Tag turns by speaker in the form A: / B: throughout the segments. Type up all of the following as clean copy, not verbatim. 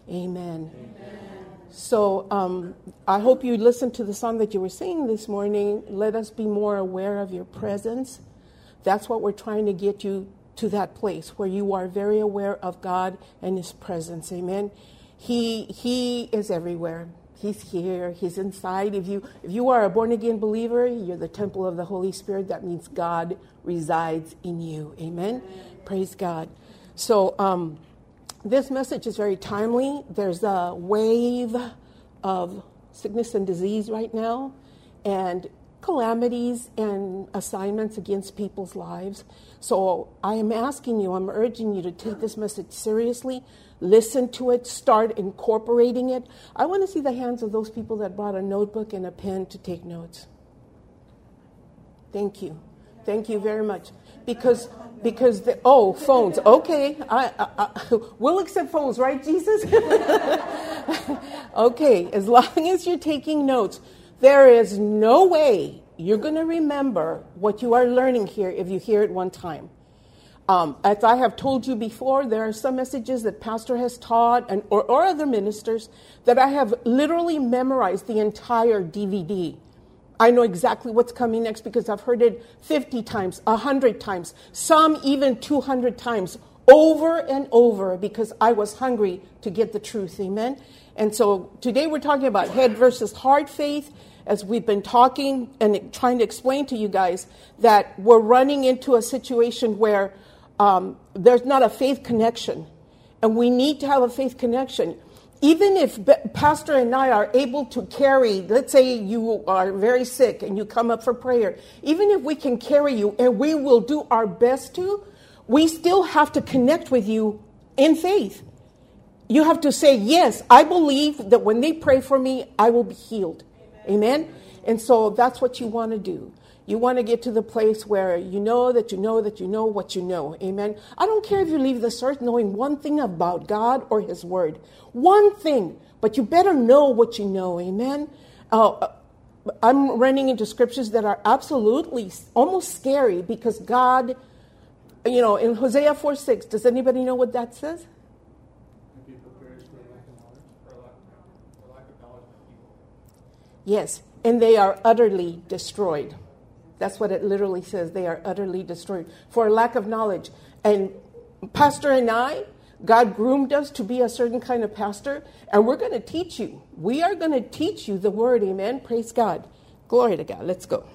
A: Amen. So I hope you listened to the song that you were singing this morning. Let us be more aware of your presence. That's what we're trying to get you to, that place where you are very aware of God and his presence. Amen. He is everywhere. He's here. He's inside. If you are a born-again believer, you're the temple of the Holy Spirit. That means God resides in you. Amen. Praise God. So this message is very timely. There's a wave of sickness and disease right now, and calamities and assignments against people's lives. So I am asking you, I'm urging you to take this message seriously. Listen to it. Start incorporating it. I want to see the hands of those people that brought a notebook and a pen to take notes. Thank you. Thank you very much. Because phones. Okay. We'll accept phones, right, Jesus? Okay. As long as you're taking notes, there is no way you're going to remember what you are learning here if you hear it one time. As I have told you before, there are some messages that Pastor has taught or other ministers that I have literally memorized the entire DVD. I know exactly what's coming next because I've heard it 50 times, 100 times, some even 200 times, over and over, because I was hungry to get the truth. Amen? And so today we're talking about head versus heart faith, as we've been talking and trying to explain to you guys that we're running into a situation where there's not a faith connection. And we need to have a faith connection. Even if Pastor and I are able to carry, let's say you are very sick and you come up for prayer, even if we can carry you, and we will do our best to, we still have to connect with you in faith. You have to say, yes, I believe that when they pray for me, I will be healed. Amen? And so that's what you want to do. You want to get to the place where you know that you know that you know what you know. Amen. I don't care if you leave this earth knowing one thing about God or his word. One thing. But you better know what you know. Amen. I'm running into scriptures that are absolutely almost scary because God, in Hosea 4:6, does anybody know what that says? Yes. And they are utterly destroyed. That's what it literally says. They are utterly destroyed for lack of knowledge. And Pastor and I, God groomed us to be a certain kind of pastor, and we're going to teach you. We are going to teach you the word. Amen. Praise God. Glory to God. Let's go.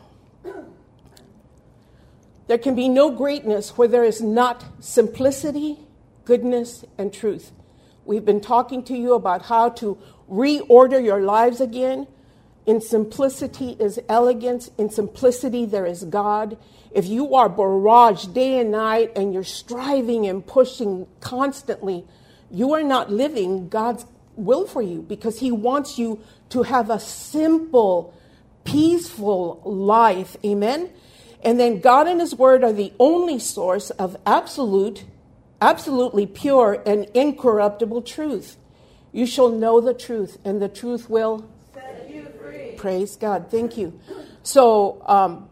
A: There can be no greatness where there is not simplicity, goodness, and truth. We've been talking to you about how to reorder your lives again. In simplicity is elegance. In simplicity, there is God. If you are barraged day and night and you're striving and pushing constantly, you are not living God's will for you because he wants you to have a simple, peaceful life. Amen? And then God and his word are the only source of absolutely pure and incorruptible truth. You shall know the truth, and the truth will set you free. Praise God. Thank you. So,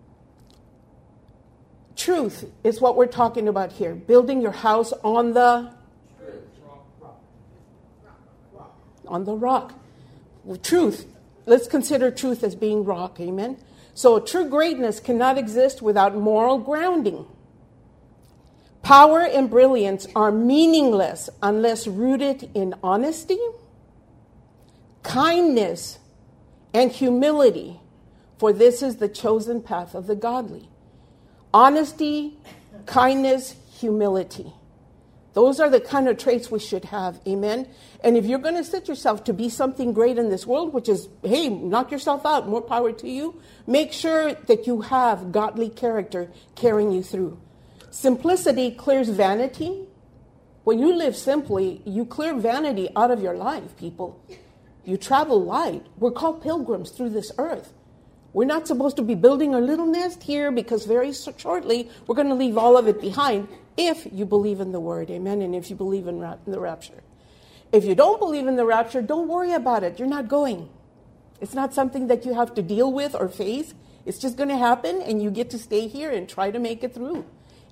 A: truth is what we're talking about here. Building your house on the rock. Truth. Let's consider truth as being rock. Amen. So true greatness cannot exist without moral grounding. Power and brilliance are meaningless unless rooted in honesty, kindness, and humility, for this is the chosen path of the godly. Honesty, kindness, humility. Those are the kind of traits we should have. Amen. And if you're going to set yourself to be something great in this world, which is, hey, knock yourself out, more power to you, make sure that you have godly character carrying you through. Simplicity clears vanity. When you live simply, you clear vanity out of your life, people. You travel light. We're called pilgrims through this earth. We're not supposed to be building a little nest here because very shortly we're going to leave all of it behind if you believe in the word. Amen. And if you believe in the rapture. If you don't believe in the rapture, don't worry about it. You're not going. It's not something that you have to deal with or face. It's just going to happen and you get to stay here and try to make it through.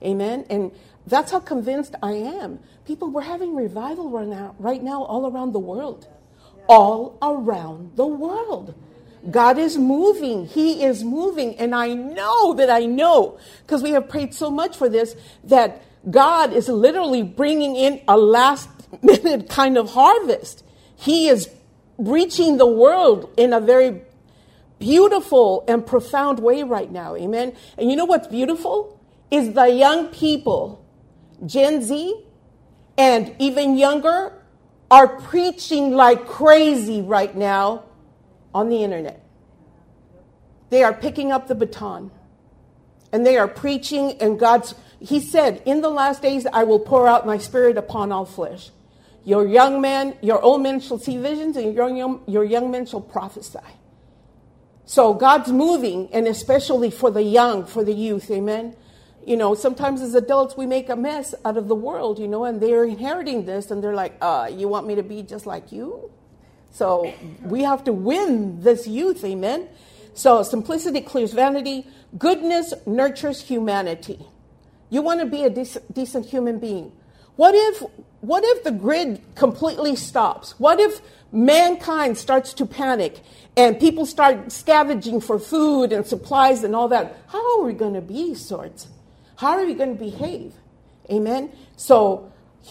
A: Amen. And that's how convinced I am. People, we're having revival right now all around the world. All around the world. God is moving. He is moving. And I know, because we have prayed so much for this, that God is literally bringing in a last minute kind of harvest. He is reaching the world in a very beautiful and profound way right now. Amen. And you know what's beautiful? Is the young people, Gen Z, and even younger, are preaching like crazy right now on the internet. They are picking up the baton. And they are preaching, and He said, in the last days, I will pour out my spirit upon all flesh. Your old men shall see visions, and your young men shall prophesy. So God's moving, and especially for the young, for the youth, amen? You know, sometimes as adults, we make a mess out of the world, you know, and they're inheriting this, and they're like, you want me to be just like you? So we have to win this youth, amen? So simplicity clears vanity. Goodness nurtures humanity. You want to be a decent human being. What if the grid completely stops? What if mankind starts to panic and people start scavenging for food and supplies and all that? How are we going to be, sorts? How are we going to behave? Amen? So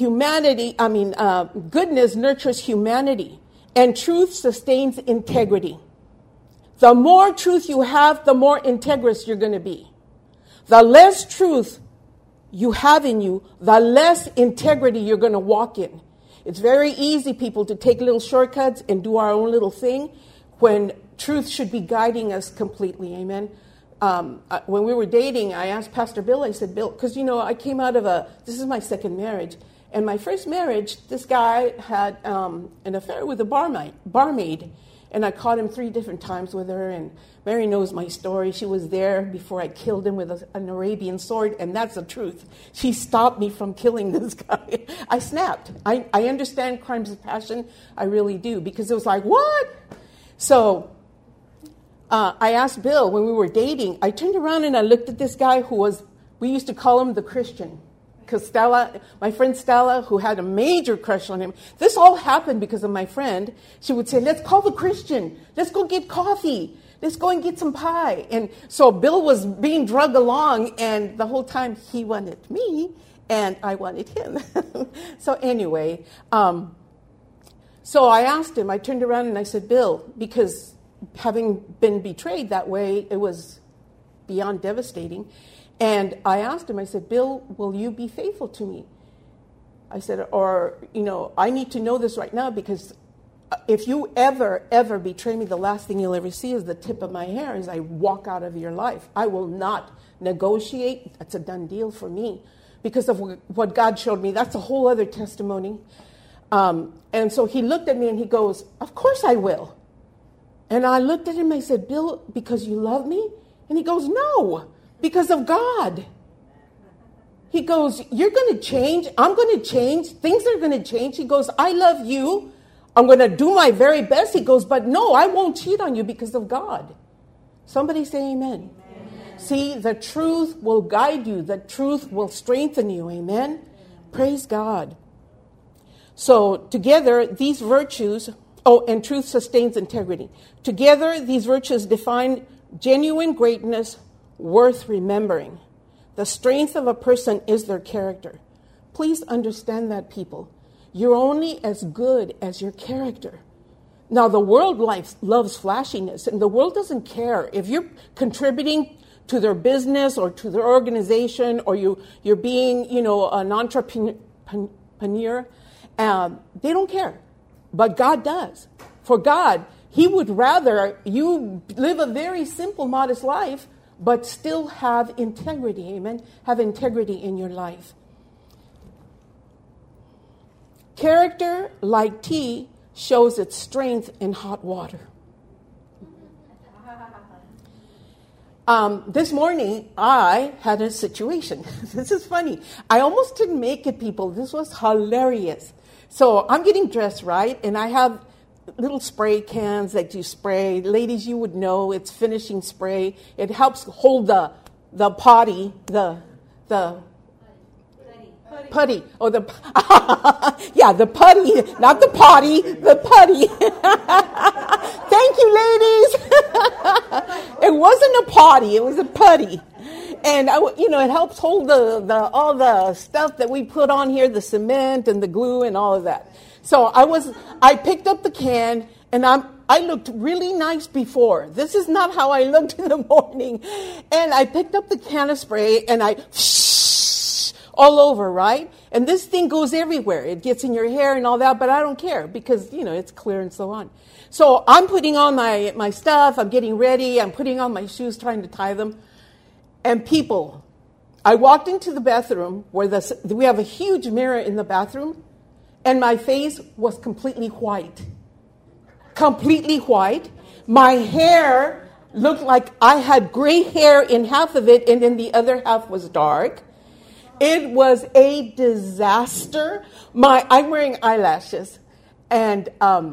A: goodness nurtures humanity, and truth sustains integrity. The more truth you have, the more integrous you're going to be. The less truth you have in you, the less integrity you're going to walk in. It's very easy, people, to take little shortcuts and do our own little thing when truth should be guiding us completely. Amen. When we were dating, I asked Pastor Bill, I said, Bill, because, you know, I came out of this is my second marriage. And my first marriage, this guy had an affair with a barmaid. And I caught him 3 different times with her. And Mary knows my story. She was there before I killed him with an Arabian sword. And that's the truth. She stopped me from killing this guy. I snapped. I understand crimes of passion. I really do. Because it was like, what? So I asked Bill when we were dating. I turned around and I looked at this guy we used to call him the Christian. Because my friend Stella, who had a major crush on him, this all happened because of my friend. She would say, let's call the Christian. Let's go get coffee. Let's go and get some pie. And so Bill was being drugged along, and the whole time he wanted me, and I wanted him. So anyway, so I asked him, I turned around and I said, Bill, because having been betrayed that way, it was beyond devastating. And I asked him, I said, Bill, will you be faithful to me? I said, I need to know this right now, because if you ever betray me, the last thing you'll ever see is the tip of my hair as I walk out of your life. I will not negotiate. That's a done deal for me because of what God showed me. That's a whole other testimony. And so he looked at me and he goes, of course I will. And I looked at him, I said, Bill, because you love me? And he goes, no. Because of God. He goes, you're going to change. I'm going to change. Things are going to change. He goes, I love you. I'm going to do my very best. He goes, but no, I won't cheat on you because of God. Somebody say amen. Amen. See, the truth will guide you. The truth will strengthen you. Amen. Praise God. So together, these virtues, and truth sustains integrity. Together, these virtues define genuine greatness worth remembering. The strength of a person is their character. Please understand that, people. You're only as good as your character. Now, the world loves flashiness, and the world doesn't care. If you're contributing to their business or to their organization, or you're being, an entrepreneur, they don't care. But God does. For God, He would rather you live a very simple, modest life, but still have integrity, amen? Have integrity in your life. Character, like tea, shows its strength in hot water. This morning, I had a situation. This is funny. I almost didn't make it, people. This was hilarious. So I'm getting dressed, right? And I have little spray cans that you spray. Ladies, you would know it's finishing spray. It helps hold the potty, the Putty. Oh, yeah, the putty, not the potty, the putty. Thank you, ladies. It wasn't a potty, it was a putty. And, it helps hold all the stuff that we put on here, the cement and the glue and all of that. So I picked up the can, and I looked really nice before. This is not how I looked in the morning. And I picked up the can of spray, and I all over, right? And this thing goes everywhere. It gets in your hair and all that, but I don't care because, it's clear and so on. So I'm putting on my stuff. I'm getting ready. I'm putting on my shoes, trying to tie them. And people, I walked into the bathroom where we have a huge mirror in the bathroom, and my face was completely white. Completely white. My hair looked like I had gray hair in half of it, and then the other half was dark. It was a disaster. I'm wearing eyelashes, and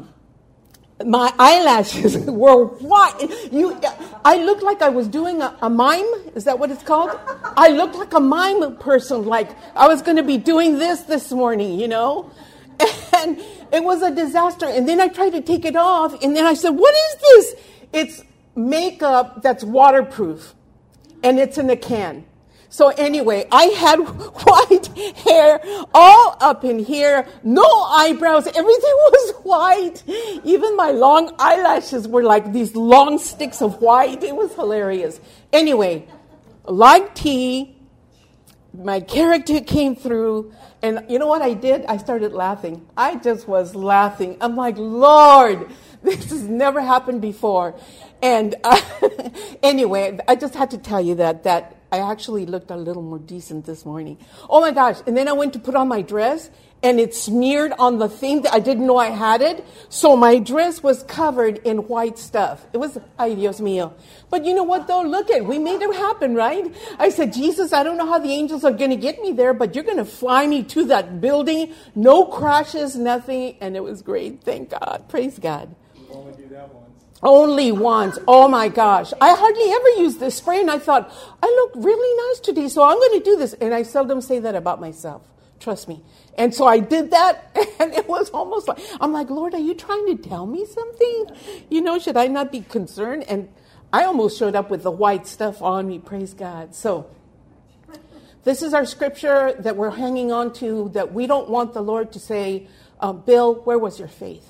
A: my eyelashes were white. I looked like I was doing a mime. Is that what it's called? I looked like a mime person, like I was going to be doing this morning, And it was a disaster. And then I tried to take it off, and then I said, what is this? It's makeup that's waterproof, and it's in a can. So anyway, I had white hair all up in here, no eyebrows, everything was white. Even my long eyelashes were like these long sticks of white. It was hilarious. Anyway, like tea, my character came through, and you know what I did? I started laughing. I just was laughing. I'm like, Lord, this has never happened before. And anyway, I just had to tell you that I actually looked a little more decent this morning. Oh my gosh. And then I went to put on my dress, and it smeared on the thing that I didn't know I had it. So my dress was covered in white stuff. It was, ay Dios mío. But you know what though? Look we made it happen, right? I said, Jesus, I don't know how the angels are going to get me there, but you're going to fly me to that building. No crashes, nothing. And it was great. Thank God. Praise God.
B: You only do that once.
A: Only once. Oh my gosh. I hardly ever use this spray, and I thought, I look really nice today, so I'm going to do this. And I seldom say that about myself. Trust me. And so I did that, and it was almost like, I'm like, Lord, are you trying to tell me something? Should I not be concerned? And I almost showed up with the white stuff on me. Praise God. So this is our scripture that we're hanging on to, that we don't want the Lord to say, Bill, where was your faith?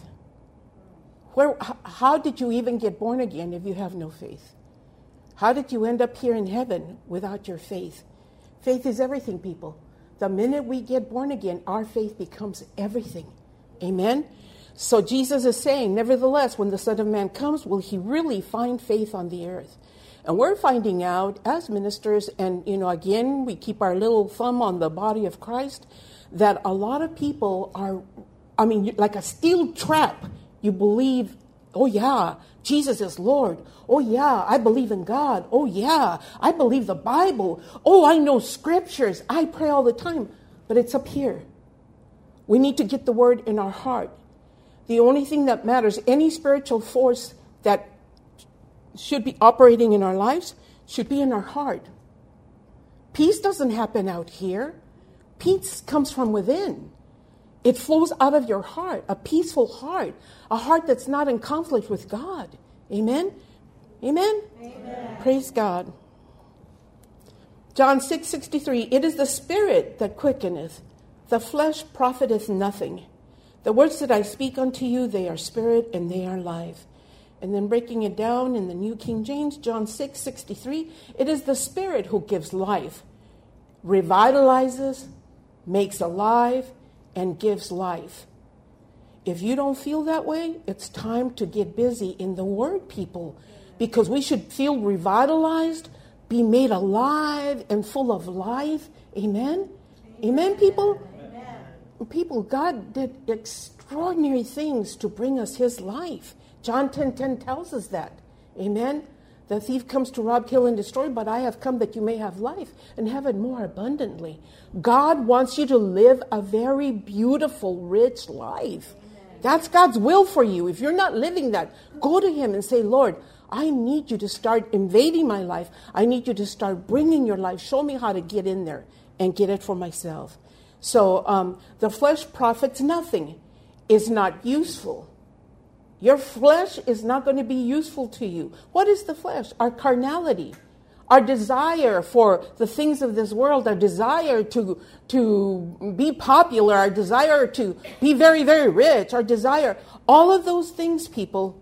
A: How did you even get born again if you have no faith? How did you end up here in heaven without your faith? Faith is everything, people. The minute we get born again, our faith becomes everything. Amen? So Jesus is saying, nevertheless, when the Son of Man comes, will he really find faith on the earth? And we're finding out as ministers, and, again, we keep our little thumb on the body of Christ, that a lot of people are, like a steel trap. You believe, oh yeah, Jesus is Lord. Oh yeah, I believe in God. Oh yeah, I believe the Bible. Oh, I know scriptures. I pray all the time. But it's up here. We need to get the word in our heart. The only thing that matters, any spiritual force that should be operating in our lives should be in our heart. Peace doesn't happen out here. Peace comes from within. It flows out of your heart, a peaceful heart, a heart that's not in conflict with God. Amen? Amen? Amen. Praise God. John 6:63, it is the Spirit that quickeneth, the flesh profiteth nothing. The words that I speak unto you, they are spirit and they are life. And then breaking it down in the New King James, John 6:63, it is the Spirit who gives life, revitalizes, makes alive, and gives life. If you don't feel that way, it's time to get busy in the Word, people, because we should feel revitalized, be made alive and full of life. Amen? Amen, people? Amen. People, God did extraordinary things to bring us his life. John 10:10 tells us that. Amen? The thief comes to rob, kill, and destroy, but I have come that you may have life and have it more abundantly. God wants you to live a very beautiful, rich life. That's God's will for you. If you're not living that, go to him and say, Lord, I need you to start invading my life. I need you to start bringing your life. Show me how to get in there and get it for myself. So the flesh profits nothing, is not useful. Your flesh is not going to be useful to you. What is the flesh? Our carnality, our desire for the things of this world, our desire to be popular, our desire to be very, very rich, our desire, all of those things, people,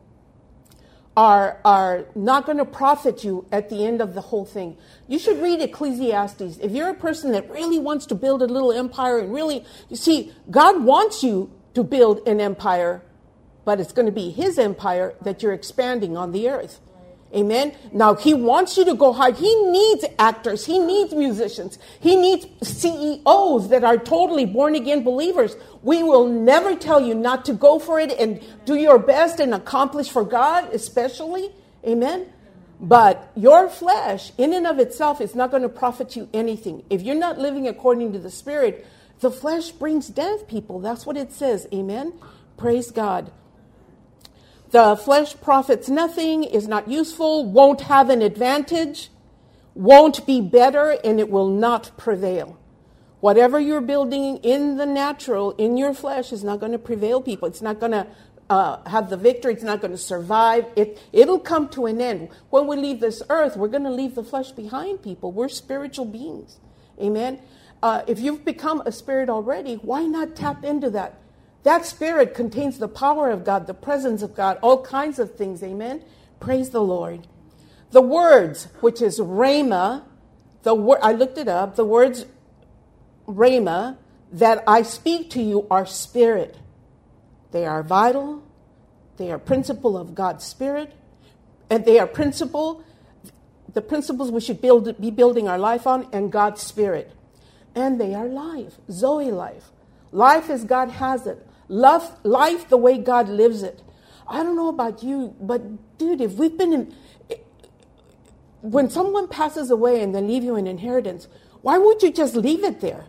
A: are not going to profit you at the end of the whole thing. You should read Ecclesiastes. If you're a person that really wants to build a little empire and really, you see, God wants you to build an empire, but it's going to be his empire that you're expanding on the earth. Amen. Now, he wants you to go high. He needs actors. He needs musicians. He needs CEOs that are totally born again believers. We will never tell you not to go for it and do your best and accomplish for God, especially. Amen. But your flesh, in and of itself, is not going to profit you anything. If you're not living according to the Spirit, the flesh brings death, people. That's what it says. Amen. Praise God. The flesh profits nothing, is not useful, won't have an advantage, won't be better, and it will not prevail. Whatever you're building in the natural, in your flesh, is not going to prevail, people. It's not going to have the victory. It's not going to survive. It'll come to an end. When we leave this earth, we're going to leave the flesh behind, people. We're spiritual beings. Amen. If you've become a spirit already, why not tap into that? That spirit contains the power of God, the presence of God, all kinds of things. Amen. Praise the Lord. The words, which is rhema, I looked it up. The words rhema that I speak to you are spirit. They are vital. They are principle of God's spirit. And they are the principles we should be building our life on, and God's spirit. And they are life, Zoe life. Life as God has it. Life the way God lives it. I don't know about you, but dude, if we've been when someone passes away and they leave you an inheritance, why would you just leave it there?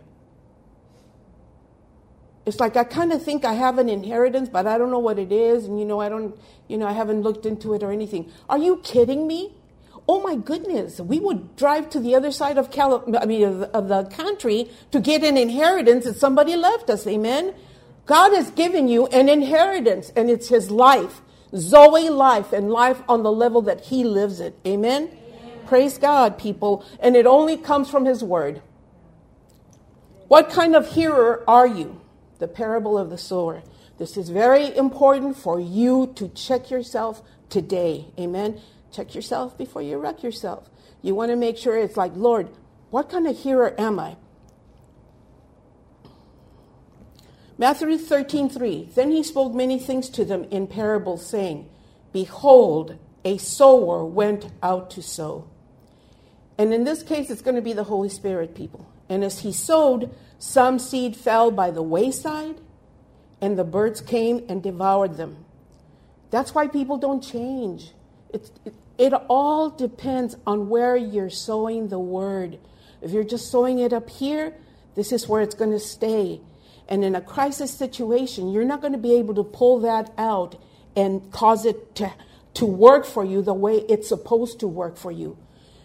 A: It's like, I kind of think I have an inheritance, but I don't know what it is. And, I haven't looked into it or anything. Are you kidding me? Oh my goodness, we would drive to the other side of the country to get an inheritance that somebody left us. Amen. God has given you an inheritance, and it's his life, Zoe life, and life on the level that he lives it. Amen. Praise God, people. And it only comes from his word. What kind of hearer are you? The parable of the sower. This is very important for you to check yourself today. Amen. Check yourself before you wreck yourself. You want to make sure it's like, Lord, what kind of hearer am I? Matthew 13:3. Then he spoke many things to them in parables, saying, Behold, a sower went out to sow. And in this case, it's going to be the Holy Spirit, people. And as he sowed, some seed fell by the wayside, and the birds came and devoured them. That's why people don't change. It all depends on where you're sowing the word. If you're just sowing it up here, this is where it's going to stay. And in a crisis situation, you're not going to be able to pull that out and cause it to work for you the way it's supposed to work for you.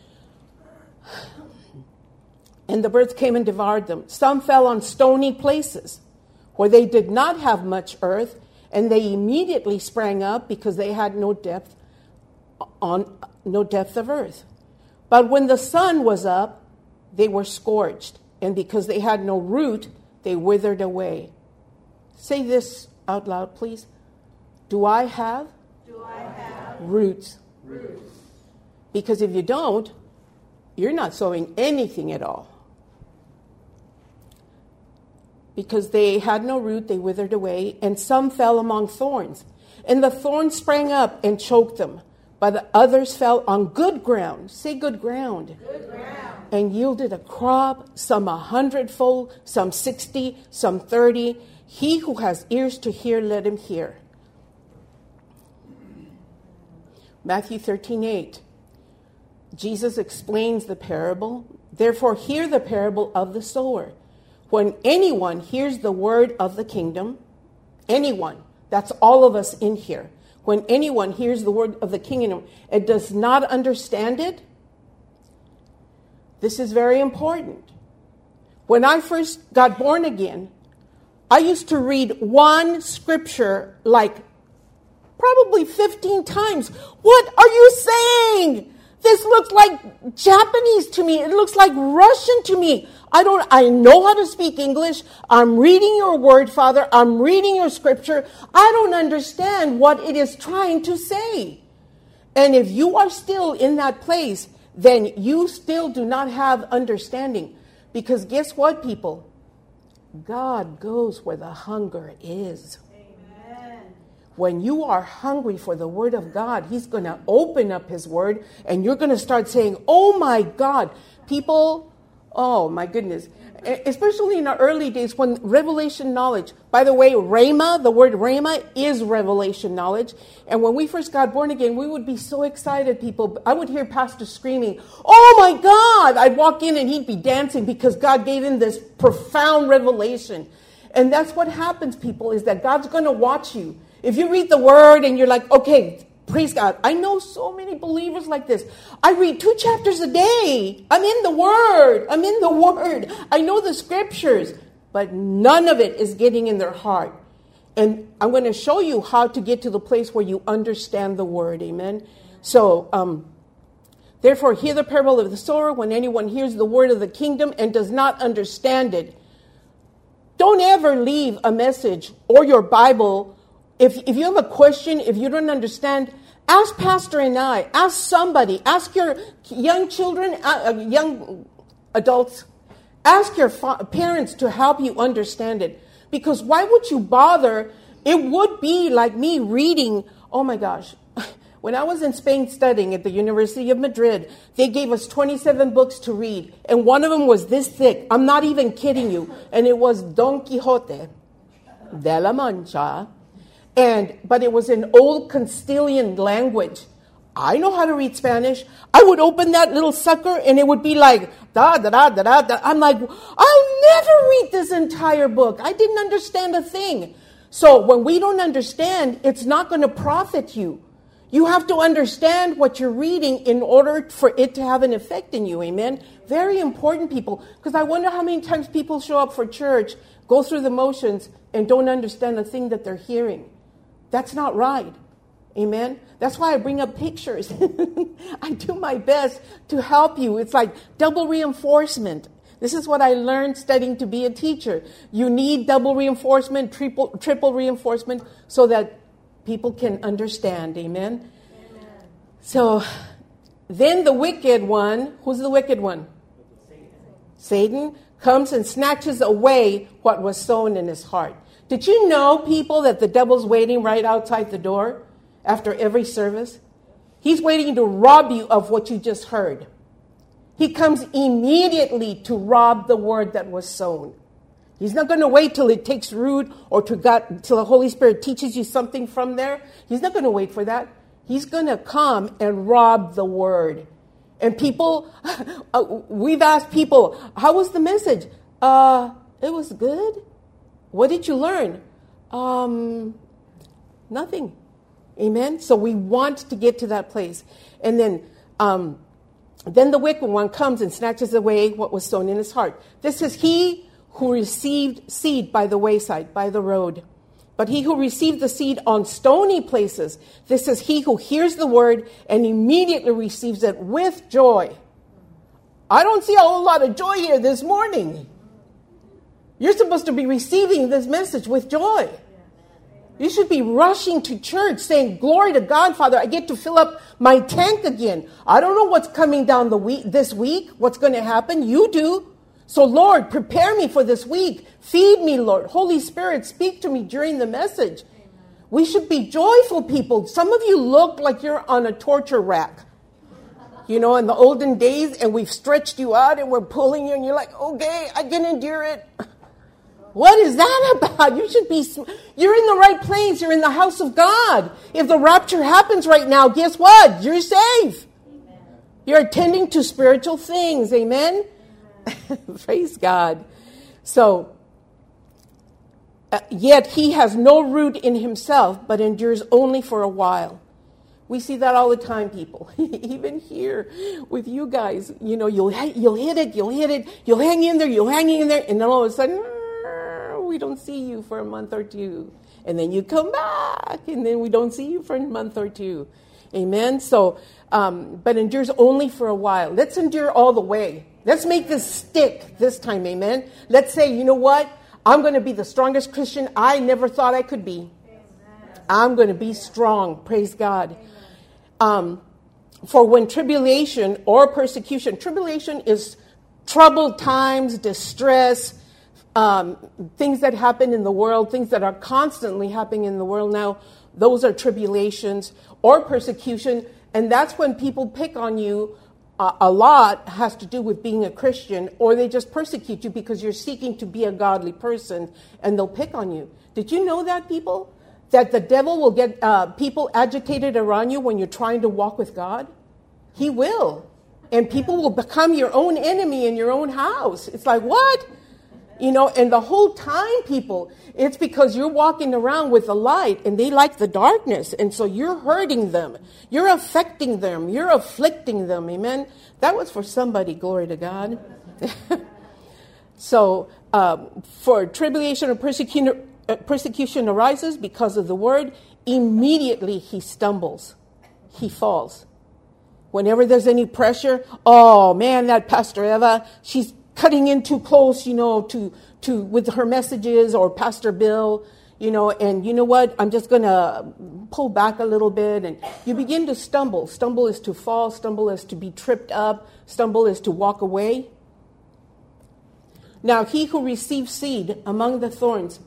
A: And the birds came and devoured them. Some fell on stony places where they did not have much earth, and they immediately sprang up because they had no depth of earth. But when the sun was up, they were scorched, and because they had no root, they withered away. Say this out loud, please. Do I have roots? Because if you don't, you're not sowing anything at all. Because they had no root, they withered away, and some fell among thorns. And the thorns sprang up and choked them. But the others fell on good ground. Say good ground. Good ground. And yielded a crop, some 100-fold, some 60, some 30. He who has ears to hear, let him hear. Matthew 13:8. Jesus explains the parable. Therefore, hear the parable of the sower. When anyone hears the word of the kingdom, anyone, that's all of us in here. When anyone hears the word of the kingdom and does not understand it, this is very important. When I first got born again, I used to read one scripture like probably 15 times. What are you saying? This looks like Japanese to me. It looks like Russian to me. I know how to speak English. I'm reading your word, Father. I'm reading your scripture. I don't understand what it is trying to say. And if you are still in that place, then you still do not have understanding. Because guess what, people? God goes where the hunger is. Amen. When you are hungry for the word of God, he's going to open up his word and you're going to start saying, oh my God, people, oh my goodness. Especially in our early days when revelation knowledge, by the way, Rhema, the word Rhema is revelation knowledge. And when we first got born again, we would be so excited, people. I would hear Pastor screaming, oh my God. I'd walk in and he'd be dancing because God gave him this profound revelation. And that's what happens, people, is that God's going to watch you. If you read the word and you're like, okay, praise God. I know so many believers like this. I read 2 chapters a day. I'm in the Word. I know the scriptures, but none of it is getting in their heart. And I'm going to show you how to get to the place where you understand the Word. Amen. So, therefore, hear the parable of the sower. When anyone hears the word of the kingdom and does not understand it, don't ever leave a message or your Bible. If you have a question, if you don't understand, ask Pastor and I, ask somebody, ask your young children, young adults, ask your parents to help you understand it. Because why would you bother? It would be like me reading, oh my gosh, when I was in Spain studying at the University of Madrid, they gave us 27 books to read. And one of them was this thick. I'm not even kidding you. And it was Don Quixote de la Mancha. But it was in old Castilian language. I know how to read Spanish. I would open that little sucker and it would be like, da, da, da, da, da, da. I'm like, I'll never read this entire book. I didn't understand a thing. So when we don't understand, it's not going to profit you. You have to understand what you're reading in order for it to have an effect in you. Amen. Very important, people. Because I wonder how many times people show up for church, go through the motions, and don't understand the thing that they're hearing. That's not right. Amen. That's why I bring up pictures. I do my best to help you. It's like double reinforcement. This is what I learned studying to be a teacher. You need double reinforcement, triple reinforcement so that people can understand. Amen. So then the wicked one, who's the wicked one? Satan comes and snatches away what was sown in his heart. Did you know, people, that the devil's waiting right outside the door after every service? He's waiting to rob you of what you just heard. He comes immediately to rob the word that was sown. He's not going to wait till it takes root or till the Holy Spirit teaches you something from there. He's not going to wait for that. He's going to come and rob the word. And people, we've asked people, how was the message? It was good. What did you learn? Nothing. Amen. So we want to get to that place. And then the wicked one comes and snatches away what was sown in his heart. This is he who received seed by the wayside, by the road. But he who received the seed on stony places, this is he who hears the word and immediately receives it with joy. I don't see a whole lot of joy here this morning. You're supposed to be receiving this message with joy. You should be rushing to church saying, glory to God, Father, I get to fill up my tank again. I don't know what's coming down this week, what's going to happen. You do. So, Lord, prepare me for this week. Feed me, Lord. Holy Spirit, speak to me during the message. Amen. We should be joyful people. Some of you look like you're on a torture rack. You know, in the olden days, and we've stretched you out and we're pulling you and you're like, okay, I can endure it. What is that about? You're in the right place. You're in the house of God. If the rapture happens right now, guess what? You're safe. Amen. You're attending to spiritual things. Amen. Praise God. So, yet he has no root in himself, but endures only for a while. We see that all the time, people. Even here with you guys, you'll hit it, you'll hang in there, and then all of a sudden, we don't see you for a month or two. And then you come back, and then we don't see you for a month or two. Amen? So, but endures only for a while. Let's endure all the way. Let's make this stick this time, amen? Let's say, you know what? I'm going to be the strongest Christian I never thought I could be. I'm going to be strong. Praise God. For when tribulation or persecution, tribulation is troubled times, distress, things that happen in the world, things that are constantly happening in the world now. Those are tribulations or persecution. And that's when people pick on you. A lot has to do with being a Christian, or they just persecute you because you're seeking to be a godly person, and they'll pick on you. Did you know that, people? That the devil will get people agitated around you when you're trying to walk with God? He will. And people will become your own enemy in your own house. It's like, what? And the whole time, people, it's because you're walking around with the light and they like the darkness. And so you're hurting them. You're affecting them. You're afflicting them. Amen. That was for somebody. Glory to God. So for tribulation or persecution arises because of the word, immediately he stumbles. He falls. Whenever there's any pressure, oh man, that Pastor Eva, she's cutting in too close, to with her messages, or Pastor Bill, and you know what? I'm just going to pull back a little bit, and you begin to stumble. Stumble is to fall. Stumble is to be tripped up. Stumble is to walk away. Now, he who receives seed among the thorns.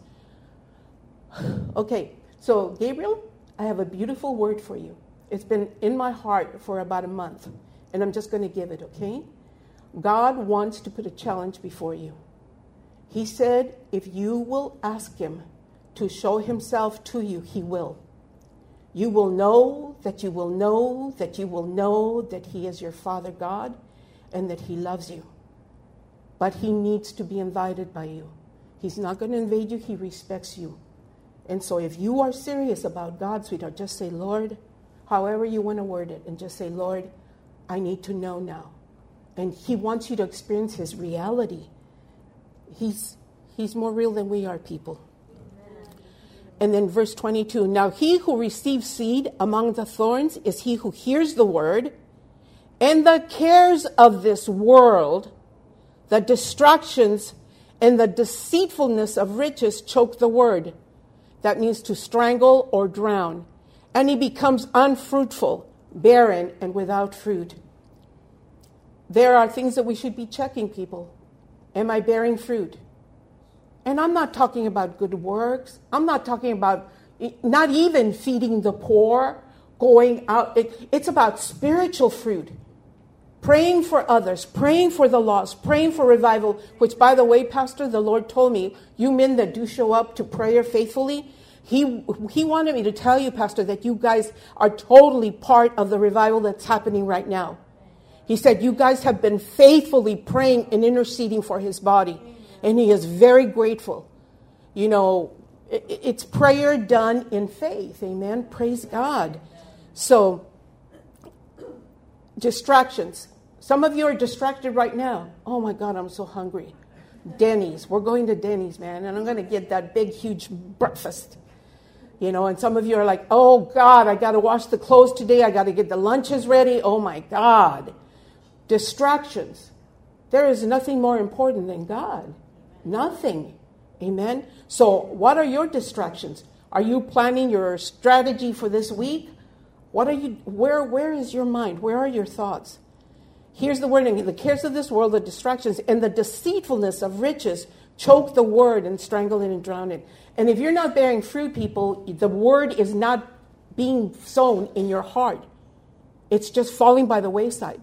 A: Okay, so Gabriel, I have a beautiful word for you. It's been in my heart for about a month, and I'm just going to give it, okay? God wants to put a challenge before you. He said, if you will ask him to show himself to you, he will. You will know that you will know that you will know that he is your Father God and that he loves you. But he needs to be invited by you. He's not going to invade you. He respects you. And so if you are serious about God, sweetheart, just say, Lord, however you want to word it, and just say, Lord, I need to know now. And he wants you to experience his reality. He's more real than we are, people. And then verse 22, now he who receives seed among the thorns is he who hears the word, and the cares of this world, the distractions, and the deceitfulness of riches choke the word. That means to strangle or drown. And he becomes unfruitful, barren, and without fruit. There are things that we should be checking, people. Am I bearing fruit? And I'm not talking about good works. I'm not talking about not even feeding the poor, going out. It's about spiritual fruit. Praying for others, praying for the lost, praying for revival, which, by the way, Pastor, the Lord told me, you men that do show up to prayer faithfully, He wanted me to tell you, Pastor, that you guys are totally part of the revival that's happening right now. He said, you guys have been faithfully praying and interceding for his body. And he is very grateful. It's prayer done in faith. Amen. Praise God. So, distractions. Some of you are distracted right now. Oh my God, I'm so hungry. Denny's. We're going to Denny's, man. And I'm going to get that big, huge breakfast. And some of you are like, oh God, I got to wash the clothes today. I got to get the lunches ready. Oh my God. Distractions. There is nothing more important than God. Nothing. Amen. So what are your distractions? Are you planning your strategy for this week? Where is your mind? Where are your thoughts? Here's the wording. The cares of this world, the distractions, and the deceitfulness of riches choke the word and strangle it and drown it. And if you're not bearing fruit, people, the word is not being sown in your heart. It's just falling by the wayside,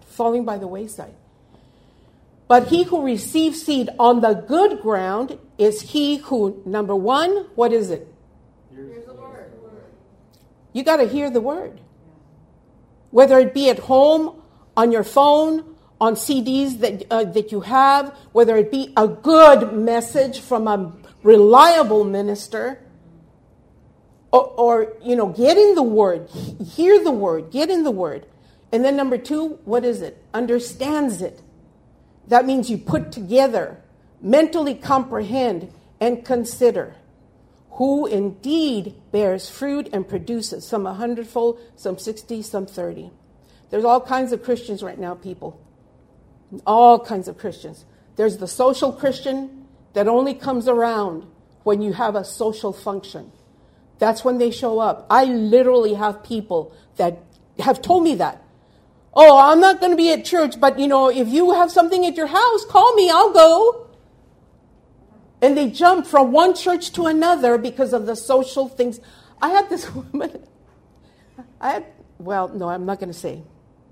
A: But he who receives seed on the good ground is he who, number one, what is it? Hears the word. You got to hear the word. Whether it be at home, on your phone, on CDs that you have, whether it be a good message from a reliable minister, Or get in the Word, hear the Word, get in the Word. And then number 2, what is it? Understands it. That means you put together, mentally comprehend, and consider. Who indeed bears fruit and produces, some 100-fold, some 60, some 30. There's all kinds of Christians right now, people. All kinds of Christians. There's the social Christian that only comes around when you have a social function. That's when they show up. I literally have people that have told me that. Oh, I'm not going to be at church, but if you have something at your house, call me, I'll go. And they jump from one church to another because of the social things. I had this woman, no, I'm not going to say.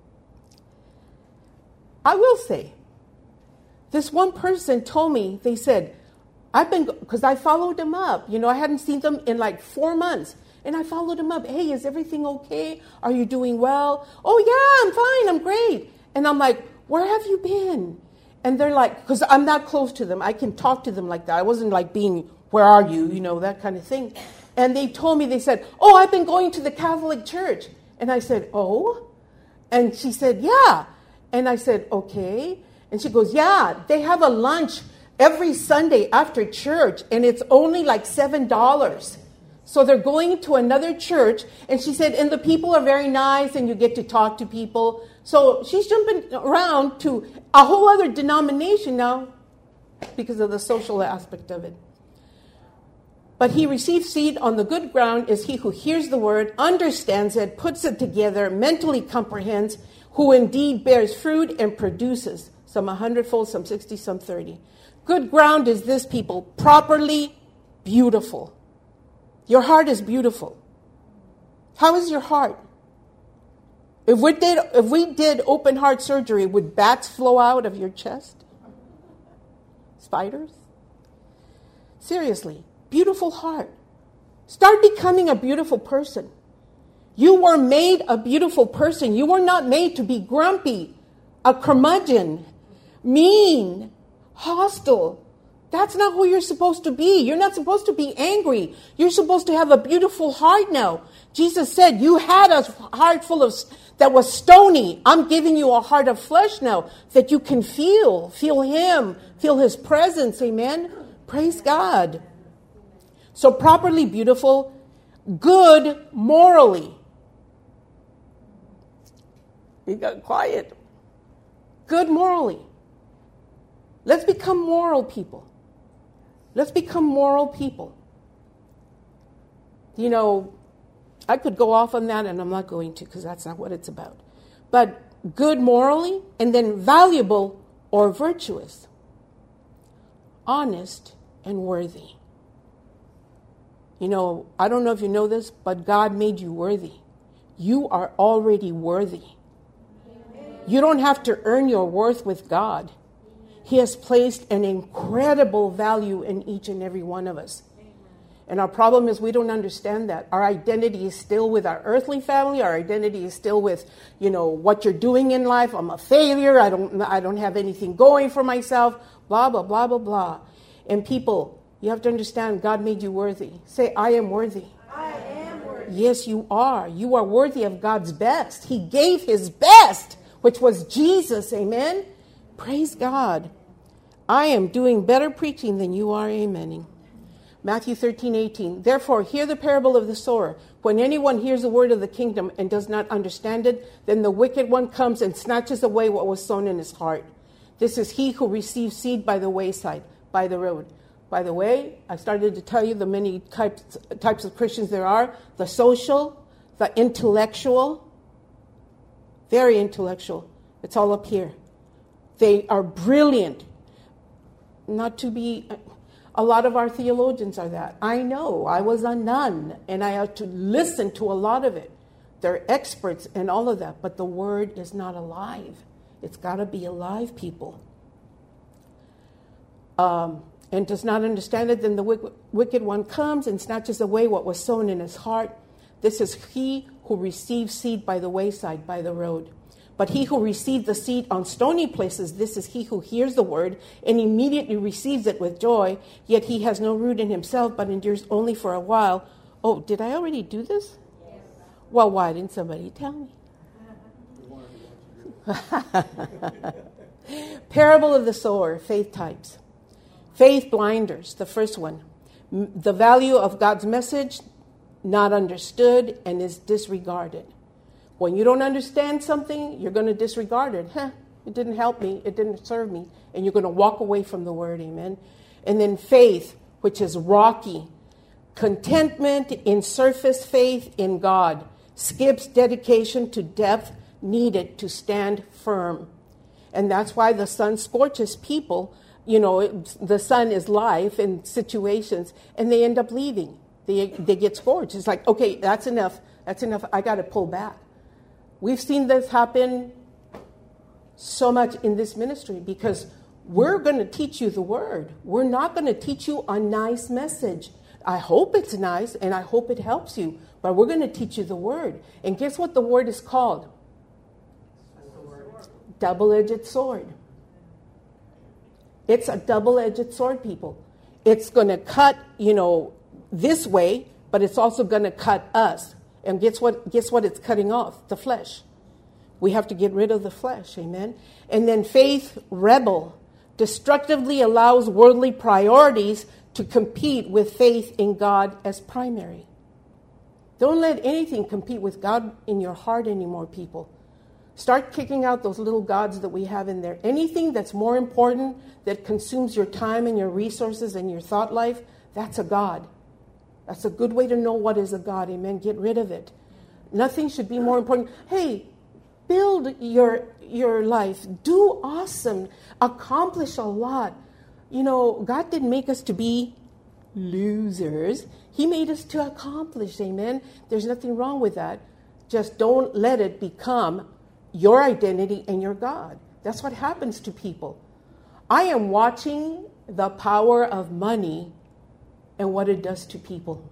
A: I will say. This one person told me, they said, because I followed them up. I hadn't seen them in like 4 months. And I followed them up. Hey, is everything okay? Are you doing well? Oh, yeah, I'm fine. I'm great. And I'm like, where have you been? And they're like, because I'm not close to them. I can talk to them like that. I wasn't like being, where are you? That kind of thing. And they told me, they said, oh, I've been going to the Catholic Church. And I said, oh? And she said, yeah. And I said, okay. And she goes, yeah, they have a lunch every Sunday after church, and it's only like $7. So they're going to another church, and she said, and the people are very nice, and you get to talk to people. So she's jumping around to a whole other denomination now because of the social aspect of it. But he receives seed on the good ground is he who hears the word, understands it, puts it together, mentally comprehends, who indeed bears fruit and produces, some 100-fold, some 60, some 30. Good ground is this, people, properly beautiful. Your heart is beautiful. How is your heart? If we did open heart surgery, would bats flow out of your chest? Spiders? Seriously, beautiful heart. Start becoming a beautiful person. You were made a beautiful person. You were not made to be grumpy, a curmudgeon, mean, hostile. That's not who you're supposed to be. You're not supposed to be angry. You're supposed to have a beautiful heart now. Jesus said, you had a heart that was stony. I'm giving you a heart of flesh now that you can feel him, feel his presence. Amen. Praise God. So properly beautiful, good morally. You got quiet. Good morally. Let's become moral people. Let's become moral people. I could go off on that, and I'm not going to because that's not what it's about. But good morally, and then valuable or virtuous, honest and worthy. I don't know if you know this, but God made you worthy. You are already worthy. You don't have to earn your worth with God. He has placed an incredible value in each and every one of us. And our problem is we don't understand that. Our identity is still with our earthly family. Our identity is still with, what you're doing in life. I'm a failure. I don't have anything going for myself. Blah, blah, blah, blah, blah. And people, you have to understand God made you worthy. Say, I am worthy.
B: I am worthy.
A: Yes, you are. You are worthy of God's best. He gave his best, which was Jesus. Amen. Praise God. I am doing better preaching than you are amening. Matthew 13:18. Therefore, hear the parable of the sower. When anyone hears the word of the kingdom and does not understand it, then the wicked one comes and snatches away what was sown in his heart. This is he who receives seed by the wayside, by the road. By the way, I started to tell you the many types of Christians there are. The social, the intellectual, very intellectual. It's all up here. They are brilliant. Not to be, a lot of our theologians are that. I know, I was a nun, and I had to listen to a lot of it. They're experts in all of that, but the word is not alive. It's got to be alive, people. And does not understand it, then the wicked one comes and snatches away what was sown in his heart. This is he who receives seed by the wayside, by the road. But he who received the seed on stony places, this is he who hears the word and immediately receives it with joy, yet he has no root in himself, but endures only for a while. Oh, did I already do this? Yes. Well, why didn't somebody tell me? Parable of the sower, faith types. Faith blinders, the first one. The value of God's message, not understood and is disregarded. When you don't understand something, you're going to disregard it. It didn't help me. It didn't serve me. And you're going to walk away from the word. Amen. And then faith, which is rocky. Contentment in surface faith in God. Skips dedication to depth needed to stand firm. And that's why the sun scorches people. You know, the sun is life in situations, and they end up leaving. They get scorched. It's like, okay, that's enough. That's enough. I got to pull back. We've seen this happen so much in this ministry because we're going to teach you the word. We're not going to teach you a nice message. I hope it's nice, and I hope it helps you, but we're going to teach you the word. And guess what the word is called? Double-edged sword. It's a double-edged sword, people. It's going to cut, this way, but it's also going to cut us. And guess what it's cutting off? The flesh. We have to get rid of the flesh, amen? And then faith rebel destructively allows worldly priorities to compete with faith in God as primary. Don't let anything compete with God in your heart anymore, people. Start kicking out those little gods that we have in there. Anything that's more important, that consumes your time and your resources and your thought life, that's a god. That's a good way to know what is a god, amen? Get rid of it. Nothing should be more important. Hey, build your life. Do awesome. Accomplish a lot. God didn't make us to be losers. He made us to accomplish, amen? There's nothing wrong with that. Just don't let it become your identity and your God. That's what happens to people. I am watching the power of money and what it does to people.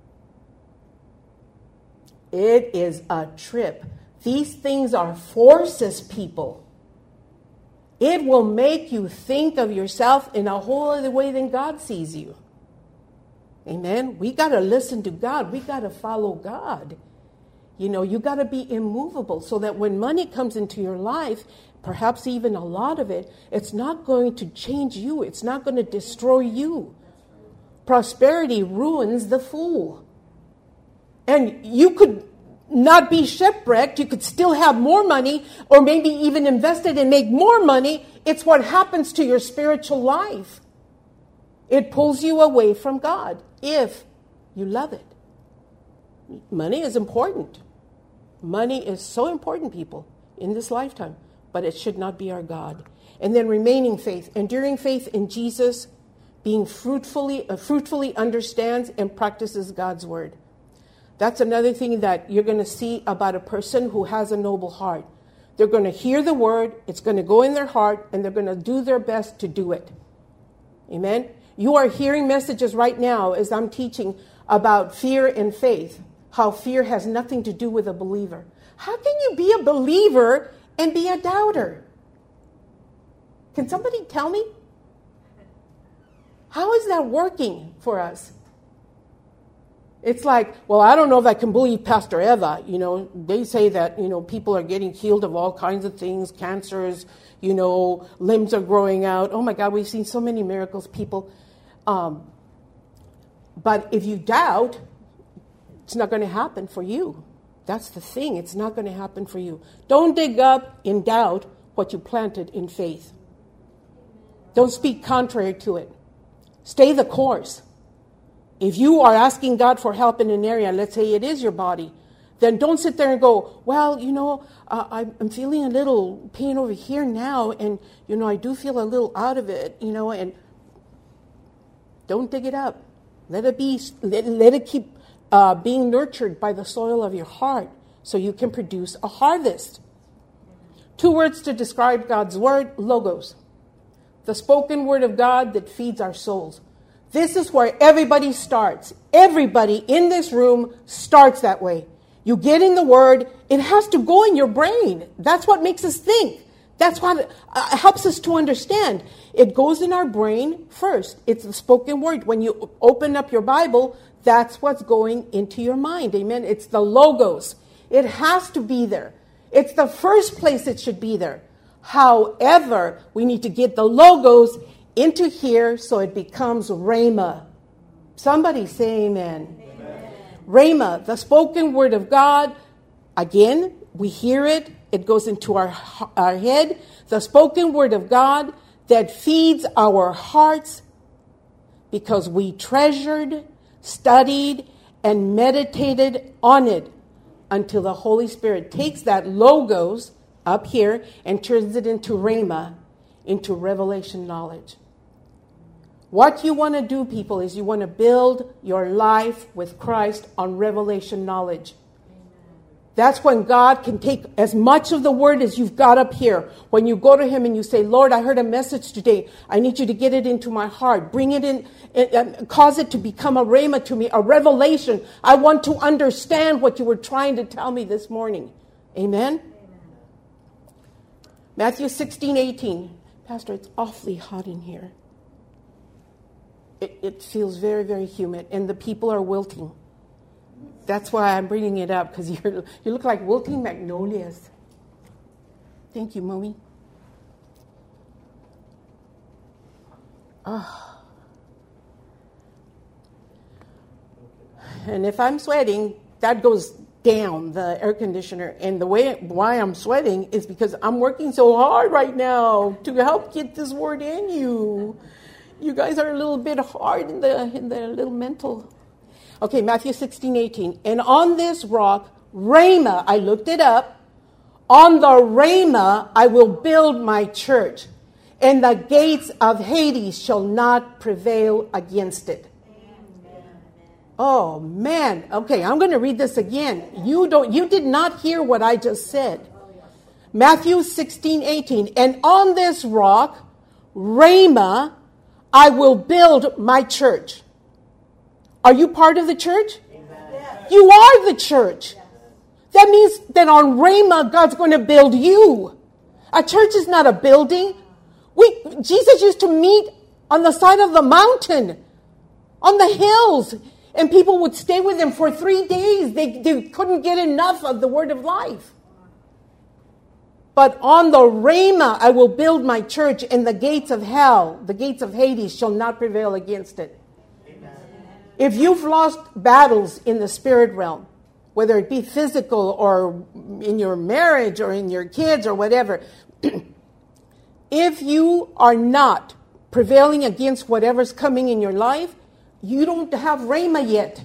A: It is a trip. These things are forces, people. It will make you think of yourself in a whole other way than God sees you. Amen. We got to listen to God. We got to follow God. You got to be immovable so that when money comes into your life, perhaps even a lot of it, it's not going to change you. It's not going to destroy you. Prosperity ruins the fool. And you could not be shipwrecked. You could still have more money or maybe even invest it and make more money. It's what happens to your spiritual life. It pulls you away from God if you love it. Money is important. Money is so important, people, in this lifetime, but it should not be our God. And then remaining faith, enduring faith in Jesus, being fruitfully understands and practices God's word. That's another thing that you're going to see about a person who has a noble heart. They're going to hear the word, it's going to go in their heart, and they're going to do their best to do it. Amen? You are hearing messages right now as I'm teaching about fear and faith. How fear has nothing to do with a believer. How can you be a believer and be a doubter? Can somebody tell me? How is that working for us? It's like, well, I don't know if I can believe Pastor Eva. They say that, people are getting healed of all kinds of things, cancers, limbs are growing out. Oh my God, we've seen so many miracles, people. But if you doubt, it's not going to happen for you. That's the thing. It's not going to happen for you. Don't dig up in doubt what you planted in faith. Don't speak contrary to it. Stay the course. If you are asking God for help in an area, let's say it is your body, then don't sit there and go, well, I'm feeling a little pain over here now, and, I do feel a little out of it, and don't dig it up. Let it be, let it keep being nurtured by the soil of your heart so you can produce a harvest. 2 words to describe God's word, logos. The spoken word of God that feeds our souls. This is where everybody starts. Everybody in this room starts that way. You get in the word, it has to go in your brain. That's what makes us think. That's what helps us to understand. It goes in our brain first. It's the spoken word. When you open up your Bible, That's what's going into your mind. Amen. It's the logos. It has to be there. It's the first place it should be there. However, we need to get the logos into here so it becomes Rhema. Somebody say amen. Amen. Rhema, the spoken word of God. Again, we hear it. It goes into our head. The spoken word of God that feeds our hearts because we treasured, studied, and meditated on it until the Holy Spirit takes that logos up here and turns it into Rhema, into revelation knowledge. What you want to do, people, is you want to build your life with Christ on revelation knowledge. That's when God can take as much of the word as you've got up here. When you go to him and you say, Lord, I heard a message today. I need you to get it into my heart. Bring it in, cause it to become a rhema to me, a revelation. I want to understand what you were trying to tell me this morning. Amen? Matthew 16:18. Pastor, it's awfully hot in here. It feels very, very humid, and the people are wilting. That's why I'm bringing it up, because you look like wilting magnolias. Thank you, Mommy. Oh. And if I'm sweating, that goes down, the air conditioner. And why I'm sweating is because I'm working so hard right now to help get this word in you. You guys are a little bit hard in the little mental. Okay, Matthew 16:18. And on this rock, Rhema, I looked it up. On the Rhema, I will build my church, and the gates of Hades shall not prevail against it. Amen. Oh man. Okay, I'm going to read this again. You did not hear what I just said. Matthew 16:18. And on this rock, Rhema, I will build my church. Are you part of the church? Yes. You are the church. Yes. That means that on Rhema, God's going to build you. A church is not a building. Jesus used to meet on the side of the mountain, on the hills, and people would stay with him for 3 days. They couldn't get enough of the word of life. But on the Rhema, I will build my church, and the gates of hell, the gates of Hades, shall not prevail against it. Amen. If you've lost battles in the spirit realm, whether it be physical or in your marriage or in your kids or whatever, if you are not prevailing against whatever's coming in your life, you don't have Rhema yet.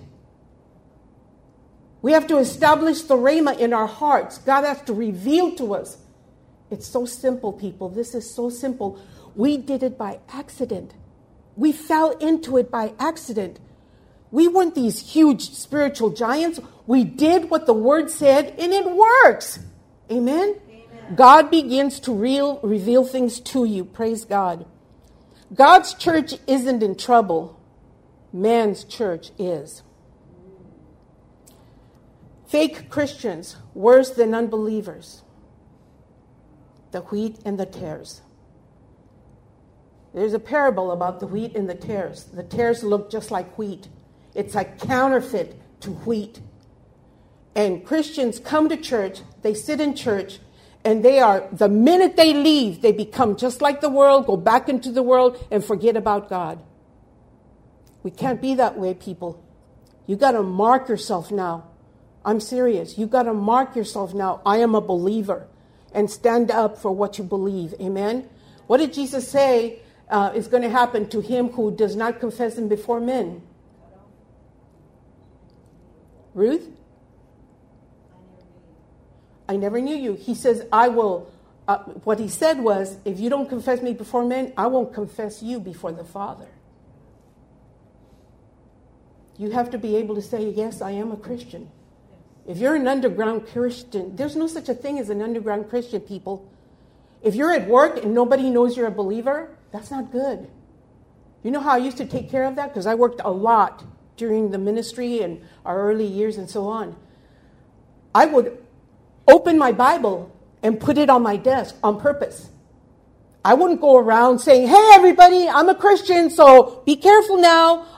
A: We have to establish the Rhema in our hearts. God has to reveal to us. It's so simple, people. This is so simple. We did it by accident. We fell into it by accident. We weren't these huge spiritual giants. We did what the word said, and it works. Amen? Amen. God begins to reveal things to you. Praise God. God's church isn't in trouble. Man's church is. Fake Christians, worse than unbelievers. The wheat and the tares. There's a parable about the wheat and the tares. The tares look just like wheat. It's a counterfeit to wheat. And Christians come to church, they sit in church, and the minute they leave, they become just like the world, go back into the world, and forget about God. We can't be that way, people. You got to mark yourself now. I'm serious. You got to mark yourself now. I am a believer. And stand up for what you believe. Amen? What did Jesus say is going to happen to him who does not confess him before men? Ruth? I never knew you. He says, I will. What he said was, if you don't confess me before men, I won't confess you before the Father. You have to be able to say, yes, I am a Christian. If you're an underground Christian, there's no such a thing as an underground Christian, people. If you're at work and nobody knows you're a believer, that's not good. You know how I used to take care of that? Because I worked a lot during the ministry and our early years and so on. I would open my Bible and put it on my desk on purpose. I wouldn't go around saying, hey, everybody, I'm a Christian, so be careful now.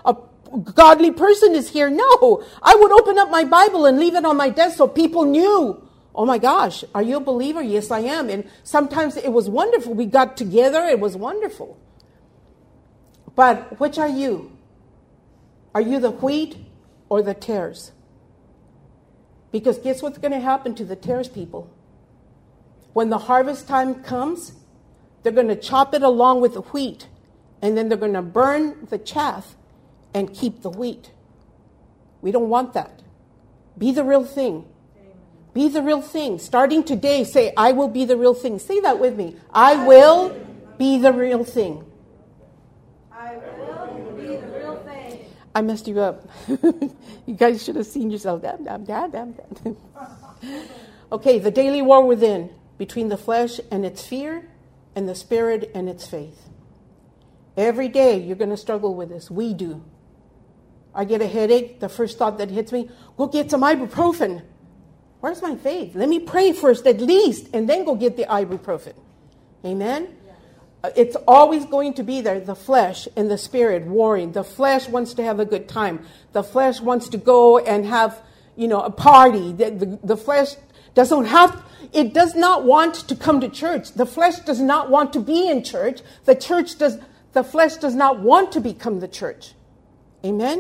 A: godly person is here. No, I would open up my Bible and leave it on my desk so people knew, oh my gosh, are you a believer? Yes, I am. And sometimes it was wonderful. We got together. It was wonderful. But which are you? Are you the wheat or the tares? Because guess what's going to happen to the tares people? When the harvest time comes, they're going to chop it along with the wheat. And then they're going to burn the chaff and keep the wheat. We don't want that. Be the real thing. Be the real thing. Starting today, say, I will be the real thing. Say that with me. I will be the real thing.
B: I will be the real thing.
A: I messed you up. You guys should have seen yourself. Damn. Okay, the daily war within, between the flesh and its fear and the spirit and its faith. Every day you're going to struggle with this. We do. I get a headache. The first thought that hits me, go get some ibuprofen. Where's my faith? Let me pray first at least, and then go get the ibuprofen. Amen? Yeah. It's always going to be there, the flesh and the spirit warring. The flesh wants to have a good time. The flesh wants to go and have, a party. The flesh does not want to come to church. The flesh does not want to be in church. The flesh does not want to become the church. Amen?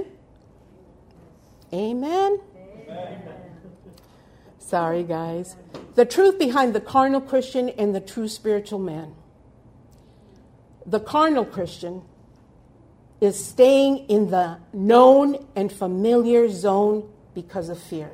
A: Amen? Amen. Sorry, guys. The truth behind the carnal Christian and the true spiritual man. The carnal Christian is staying in the known and familiar zone because of fear.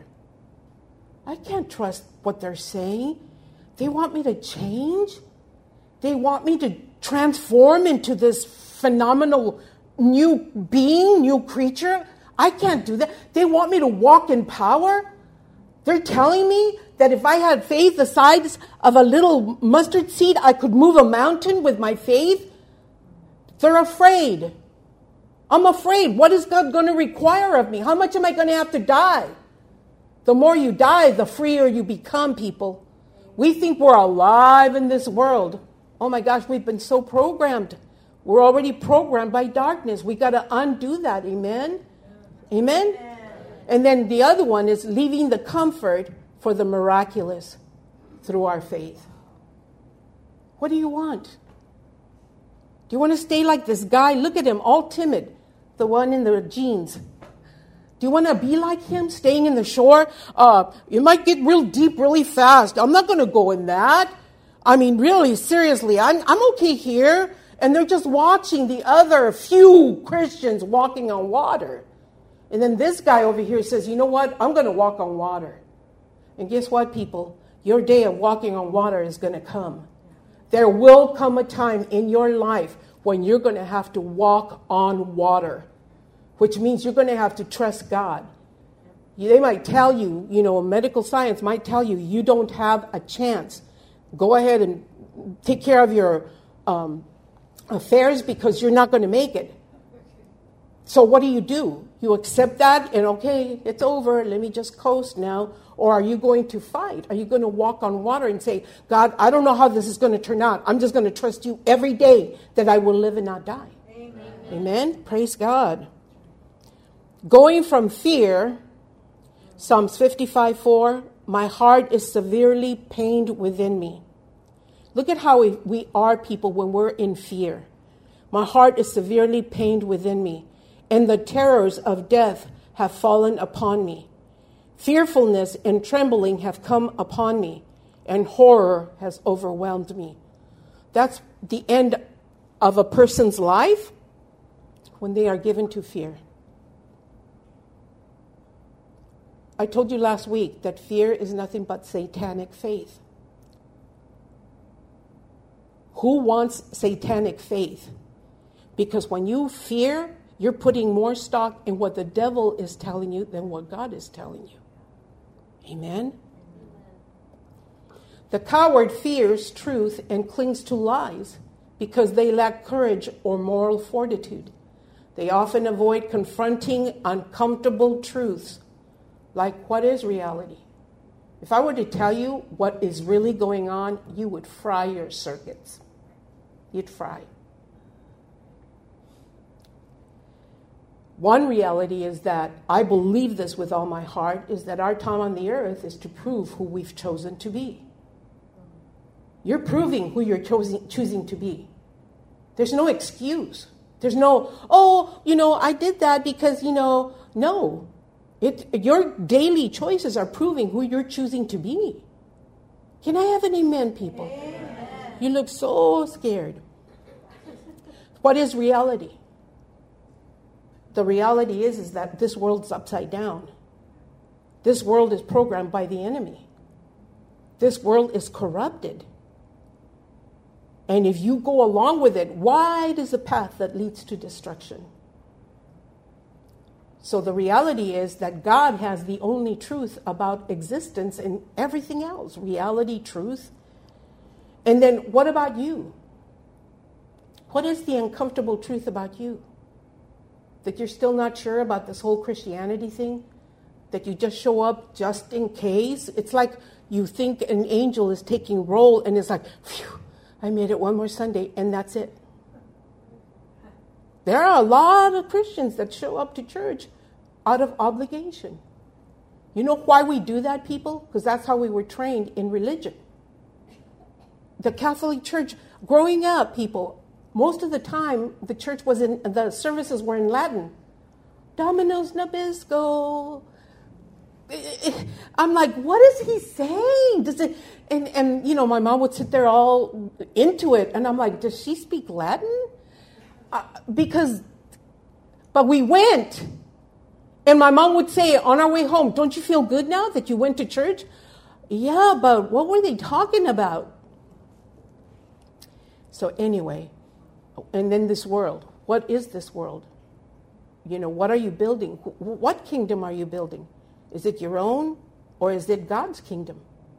A: I can't trust what they're saying. They want me to change. They want me to transform into this phenomenal new being, new creature. I can't do that. They want me to walk in power. They're telling me that if I had faith the size of a little mustard seed, I could move a mountain with my faith. They're afraid. I'm afraid. What is God going to require of me? How much am I going to have to die? The more you die, the freer you become, people. We think we're alive in this world. Oh my gosh, we've been so programmed. We're already programmed by darkness. We got to undo that. Amen? Amen? And then the other one is leaving the comfort for the miraculous through our faith. What do you want? Do you want to stay like this guy? Look at him, all timid. The one in the jeans. Do you want to be like him, staying in the shore? You might get real deep really fast. I'm not going to go in that. I mean, really, seriously, I'm okay here. And they're just watching the other few Christians walking on water. And then this guy over here says, you know what? I'm going to walk on water. And guess what, people? Your day of walking on water is going to come. There will come a time in your life when you're going to have to walk on water, which means you're going to have to trust God. They might tell you, medical science might tell you, you don't have a chance. Go ahead and take care of your affairs because you're not going to make it. So what do? You accept that and okay, it's over. Let me just coast now. Or are you going to fight? Are you going to walk on water and say, God, I don't know how this is going to turn out. I'm just going to trust you every day that I will live and not die. Amen. Amen. Praise God. Going from fear, Psalms 55:4, my heart is severely pained within me. Look at how we are, people, when we're in fear. My heart is severely pained within me, and the terrors of death have fallen upon me. Fearfulness and trembling have come upon me, and horror has overwhelmed me. That's the end of a person's life when they are given to fear. I told you last week that fear is nothing but satanic faith. Who wants satanic faith? Because when you fear, you're putting more stock in what the devil is telling you than what God is telling you. Amen? The coward fears truth and clings to lies because they lack courage or moral fortitude. They often avoid confronting uncomfortable truths, like what is reality. If I were to tell you what is really going on, you would fry your circuits. You'd fry. One reality is that I believe this with all my heart, is that our time on the earth is to prove who we've chosen to be. You're proving who you're choosing to be. There's no excuse. There's no, I did that because, no. Your daily choices are proving who you're choosing to be. Can I have an amen, people? Amen. You look so scared. What is reality? The reality is that this world's upside down. This world is programmed by the enemy. This world is corrupted. And if you go along with it, wide is the path that leads to destruction. So the reality is that God has the only truth about existence and everything else. Reality, truth. And then what about you? What is the uncomfortable truth about you? That you're still not sure about this whole Christianity thing? That you just show up just in case? It's like you think an angel is taking roll and it's like, phew, I made it one more Sunday, and that's it. There are a lot of Christians that show up to church out of obligation. You know why we do that, people? Because that's how we were trained in religion. The Catholic Church, growing up, people, most of the time the services were in Latin. Dominus nabisco. I'm like, what is he saying? And my mom would sit there all into it, and I'm like, does she speak Latin? But we went, and my mom would say on our way home, don't you feel good now that you went to church? Yeah, but what were they talking about? So anyway, and then this world. What is this world? What are you building? What kingdom are you building? Is it your own, or is it God's kingdom?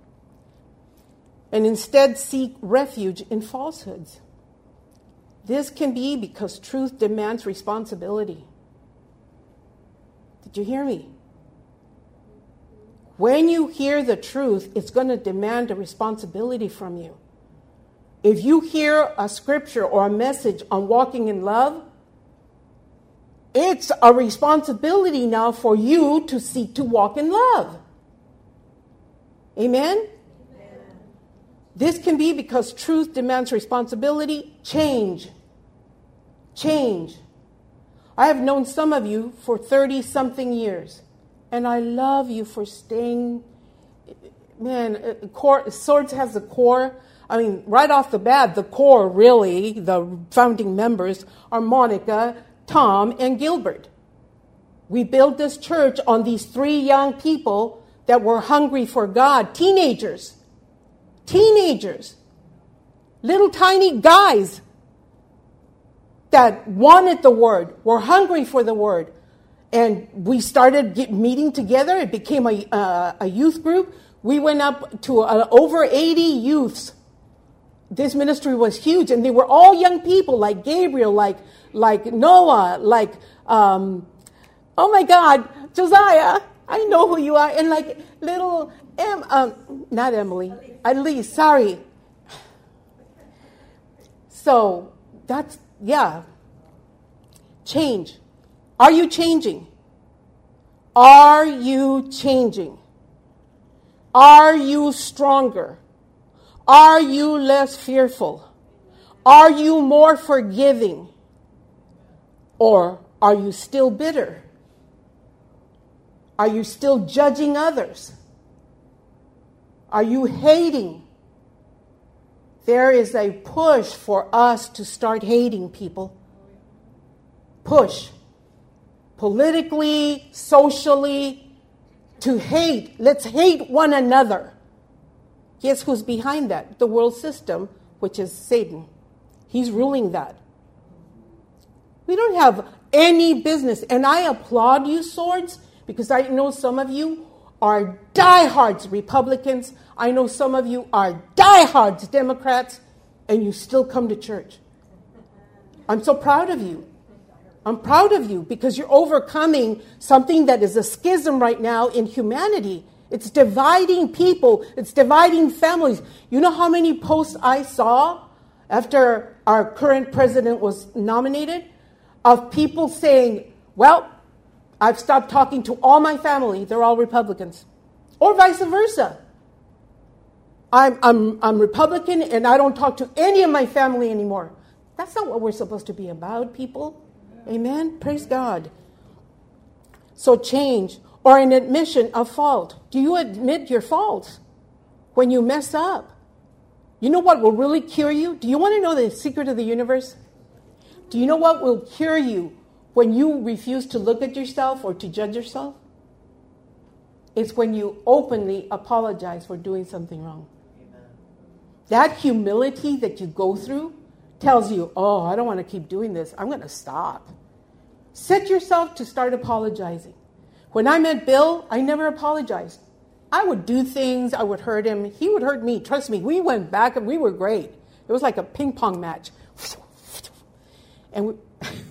A: And instead seek refuge in falsehoods. This can be because truth demands responsibility. Did you hear me? When you hear the truth, it's going to demand a responsibility from you. If you hear a scripture or a message on walking in love, it's a responsibility now for you to seek to walk in love. Amen? Amen. This can be because truth demands responsibility. Change. I have known some of you for 30-something years, and I love you for staying. Man, Swords has the core. I mean, right off the bat, the core, really, the founding members are Monica, Tom, and Gilbert. We built this church on these 3 young people that were hungry for God. Teenagers. Little tiny guys that wanted the word, were hungry for the word. And we started meeting together. It became a youth group. We went up to over 80 youths. This ministry was huge, and they were all young people, like Gabriel, like Noah, oh my God, Josiah, I know who you are, and like little not Emily, Elise, sorry. So that's, change. Are you changing? Are you changing? Are you stronger? Are you less fearful? Are you more forgiving? Or are you still bitter? Are you still judging others? Are you hating? There is a push for us to start hating people. Push. Politically, socially, to hate. Let's hate one another. Guess who's behind that? The world system, which is Satan. He's ruling that. We don't have any business. And I applaud you, Swords, because I know some of you are diehards Republicans. I know some of you are diehards Democrats, and you still come to church. I'm so proud of you. I'm proud of you because you're overcoming something that is a schism right now in humanity. It's dividing people. It's dividing families. You know how many posts I saw after our current president was nominated of people saying, well, I've stopped talking to all my family. They're all Republicans. Or vice versa. I'm Republican and I don't talk to any of my family anymore. That's not what we're supposed to be about, people. Amen? Praise God. So change or an admission of fault. Do you admit your faults when you mess up? You know what will really cure you? Do you want to know the secret of the universe? Do you know what will cure you when you refuse to look at yourself or to judge yourself? It's when you openly apologize for doing something wrong. Amen. That humility that you go through tells you, oh, I don't want to keep doing this. I'm going to stop. Set yourself to start apologizing. When I met Bill, I never apologized. I would do things. I would hurt him. He would hurt me. Trust me, we went back and we were great. It was like a ping pong match. And we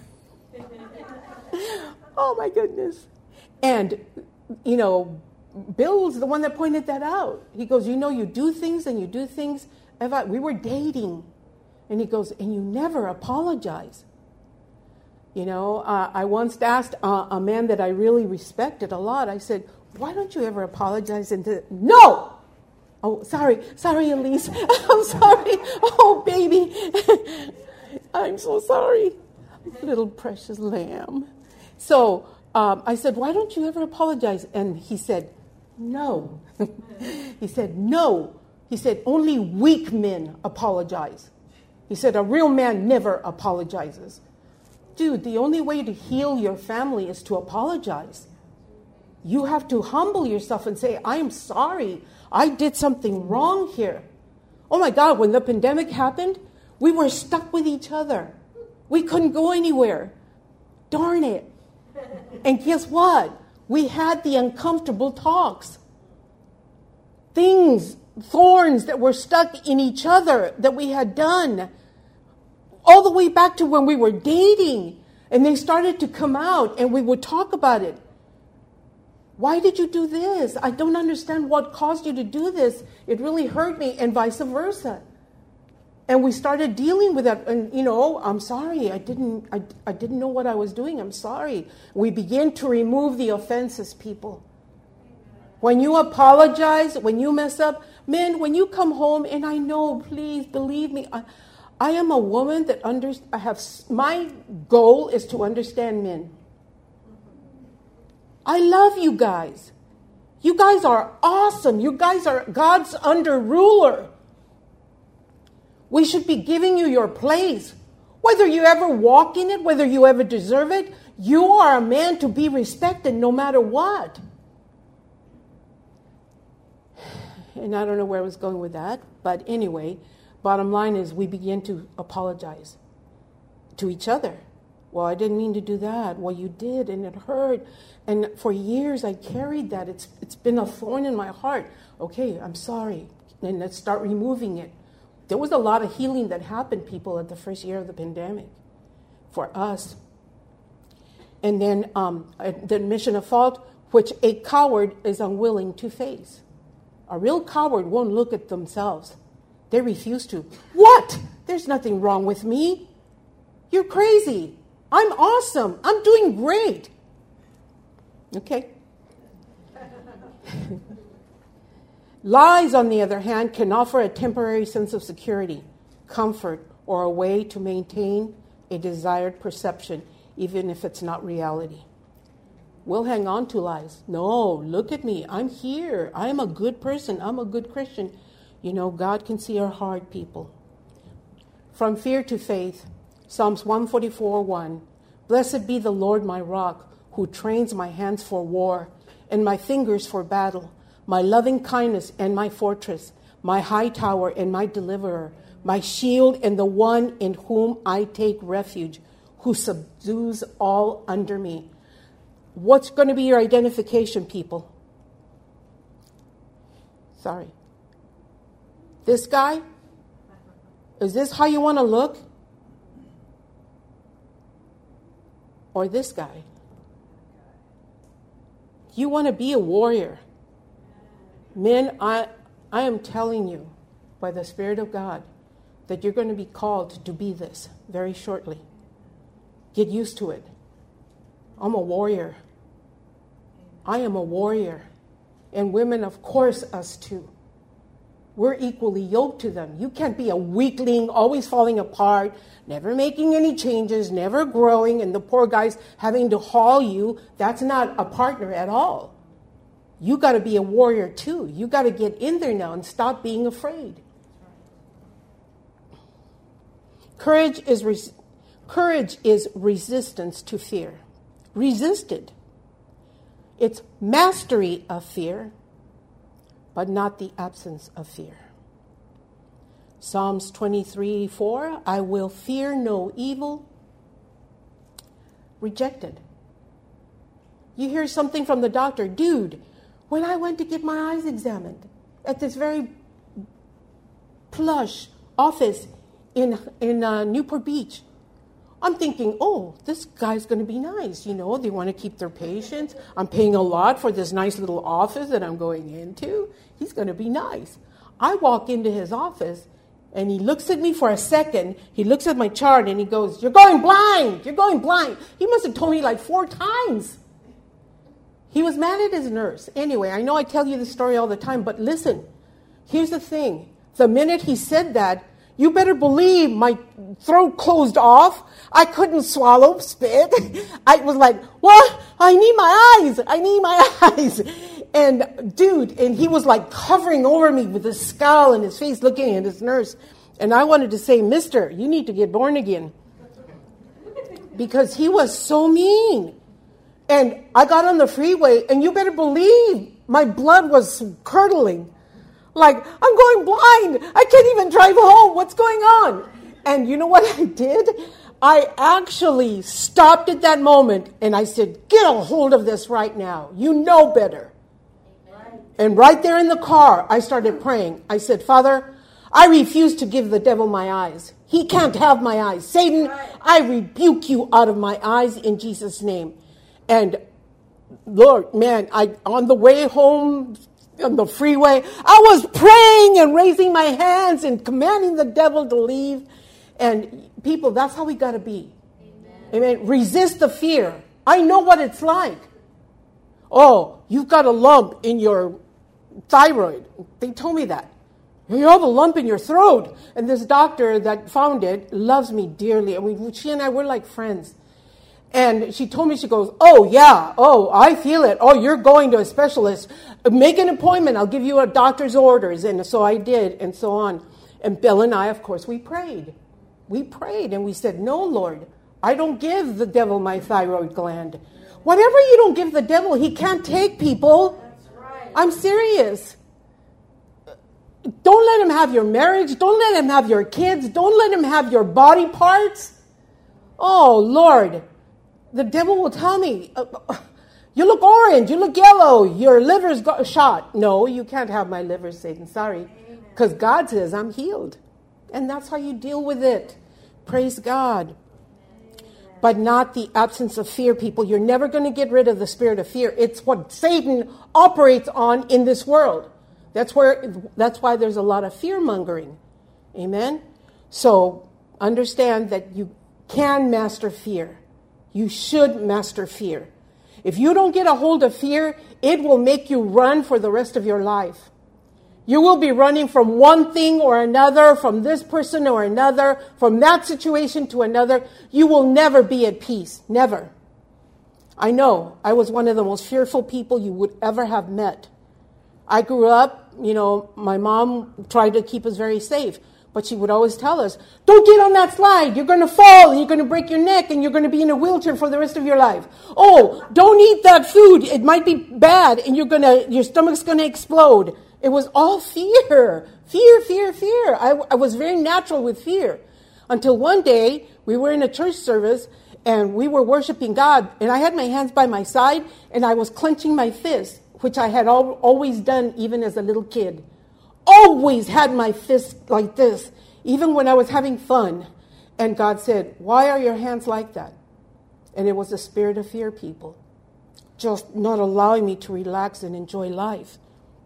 A: oh, my goodness. And, you know, Bill was the one that pointed that out. He goes, you know, you do things and you do things. We were dating. And he goes, and you never apologize. You know, I once asked a man that I really respected a lot. I said, why don't you ever apologize? And no! Oh, sorry, Elise. I'm sorry. Oh, baby. I'm so sorry. Little precious lamb. So I said, why don't you ever apologize? And he said, no. He said, no. He said, only weak men apologize. He said, a real man never apologizes. Dude, the only way to heal your family is to apologize. You have to humble yourself and say, I am sorry. I did something wrong here. Oh my God, when the pandemic happened, we were stuck with each other. We couldn't go anywhere. Darn it. And guess what? We had the uncomfortable talks. Thorns that were stuck in each other that we had done. All the way back to when we were dating. And they started to come out and we would talk about it. Why did you do this? I don't understand what caused you to do this. It really hurt me, and vice versa. And we started dealing with that. And, you know, I'm sorry. I didn't know what I was doing. I'm sorry. We began to remove the offenses, people. When you apologize, when you mess up, men, when you come home, and I know, please believe me, I am a woman that my goal is to understand men. I love you guys. You guys are awesome. You guys are God's under ruler. We should be giving you your place. Whether you ever walk in it, whether you ever deserve it, you are a man to be respected no matter what. And I don't know where I was going with that. But anyway, bottom line is we begin to apologize to each other. Well, I didn't mean to do that. Well, you did, and it hurt. And for years, I carried that. It's been a thorn in my heart. Okay, I'm sorry. And let's start removing it. There was a lot of healing that happened, people, at the first year of the pandemic for us. And then the admission of fault, which a coward is unwilling to face. A real coward won't look at themselves. They refuse to. What? There's nothing wrong with me. You're crazy. I'm awesome. I'm doing great. Okay. Lies, on the other hand, can offer a temporary sense of security, comfort, or a way to maintain a desired perception, even if it's not reality. We'll hang on to lies. No, look at me. I'm here. I'm a good person. I'm a good Christian. You know, God can see our heart, people. From fear to faith, Psalms 144:1. Blessed be the Lord my rock, who trains my hands for war and my fingers for battle, my loving kindness and my fortress, my high tower and my deliverer, my shield and the one in whom I take refuge, who subdues all under me. What's going to be your identification, people? Sorry. This guy? Is this how you want to look? Or this guy? You want to be a warrior. Men, I am telling you by the Spirit of God that you're going to be called to be this very shortly. Get used to it. I'm a warrior. I am a warrior. And women, of course, us too. We're equally yoked to them. You can't be a weakling, always falling apart, never making any changes, never growing, and the poor guy's having to haul you. That's not a partner at all. You got to be a warrior too. You got to get in there now and stop being afraid. Courage is resistance to fear. Resisted. It's mastery of fear, but not the absence of fear. Psalms 23:4, I will fear no evil. Rejected. You hear something from the doctor, dude, when I went to get my eyes examined at this very plush office in Newport Beach, I'm thinking, oh, this guy's going to be nice. You know, they want to keep their patients. I'm paying a lot for this nice little office that I'm going into. He's going to be nice. I walk into his office, and he looks at me for a second. He looks at my chart, and he goes, you're going blind. You're going blind. He must have told me like 4 times. He was mad at his nurse. Anyway, I know I tell you this story all the time, but listen. Here's the thing. The minute he said that, you better believe my throat closed off. I couldn't swallow spit. I was like, what? I need my eyes. I need my eyes. And dude, and he was like hovering over me with a scowl in his face looking at his nurse. And I wanted to say, mister, you need to get born again. Because he was so mean. And I got on the freeway, and you better believe my blood was curdling. Like, I'm going blind. I can't even drive home. What's going on? And you know what I did? I actually stopped at that moment and I said, get a hold of this right now. You know better. Right. And right there in the car, I started praying. I said, Father, I refuse to give the devil my eyes. He can't have my eyes. Satan, I rebuke you out of my eyes in Jesus' name. And Lord, man, on the way home, on the freeway, I was praying and raising my hands and commanding the devil to leave. And people, that's how we got to be. Amen. Resist the fear. I know what it's like. Oh, you've got a lump in your thyroid. They told me that. You have a lump in your throat. And this doctor that found it loves me dearly. And she and I were like friends. And she told me, she goes, oh, yeah. Oh, I feel it. Oh, you're going to a specialist. Make an appointment. I'll give you a doctor's orders. And so I did, and so on. And Bill and I, of course, we prayed. We prayed, and we said, no, Lord, I don't give the devil my thyroid gland. Whatever you don't give the devil, he can't take, people. That's right. I'm serious. Don't let him have your marriage. Don't let him have your kids. Don't let him have your body parts. Oh, Lord. The devil will tell me, you look orange, you look yellow, your liver's got shot. No, you can't have my liver, Satan. Sorry. Because God says I'm healed. And that's how you deal with it. Praise God. But not the absence of fear, people. You're never going to get rid of the spirit of fear. It's what Satan operates on in this world. That's why there's a lot of fear mongering. Amen? So understand that you can master fear. You should master fear. If you don't get a hold of fear, it will make you run for the rest of your life. You will be running from one thing or another, from this person or another, from that situation to another. You will never be at peace. Never. I know. I was one of the most fearful people you would ever have met. I grew up, my mom tried to keep us very safe. But she would always tell us, don't get on that slide. You're going to fall and you're going to break your neck and you're going to be in a wheelchair for the rest of your life. Oh, don't eat that food. It might be bad and your stomach's going to explode. It was all fear. Fear, fear, fear. I was very natural with fear. Until one day we were in a church service and we were worshiping God and I had my hands by my side and I was clenching my fist, which I had always done even as a little kid. Always had my fist like this, even when I was having fun. And God said, why are your hands like that? And it was the spirit of fear, people. Just not allowing me to relax and enjoy life.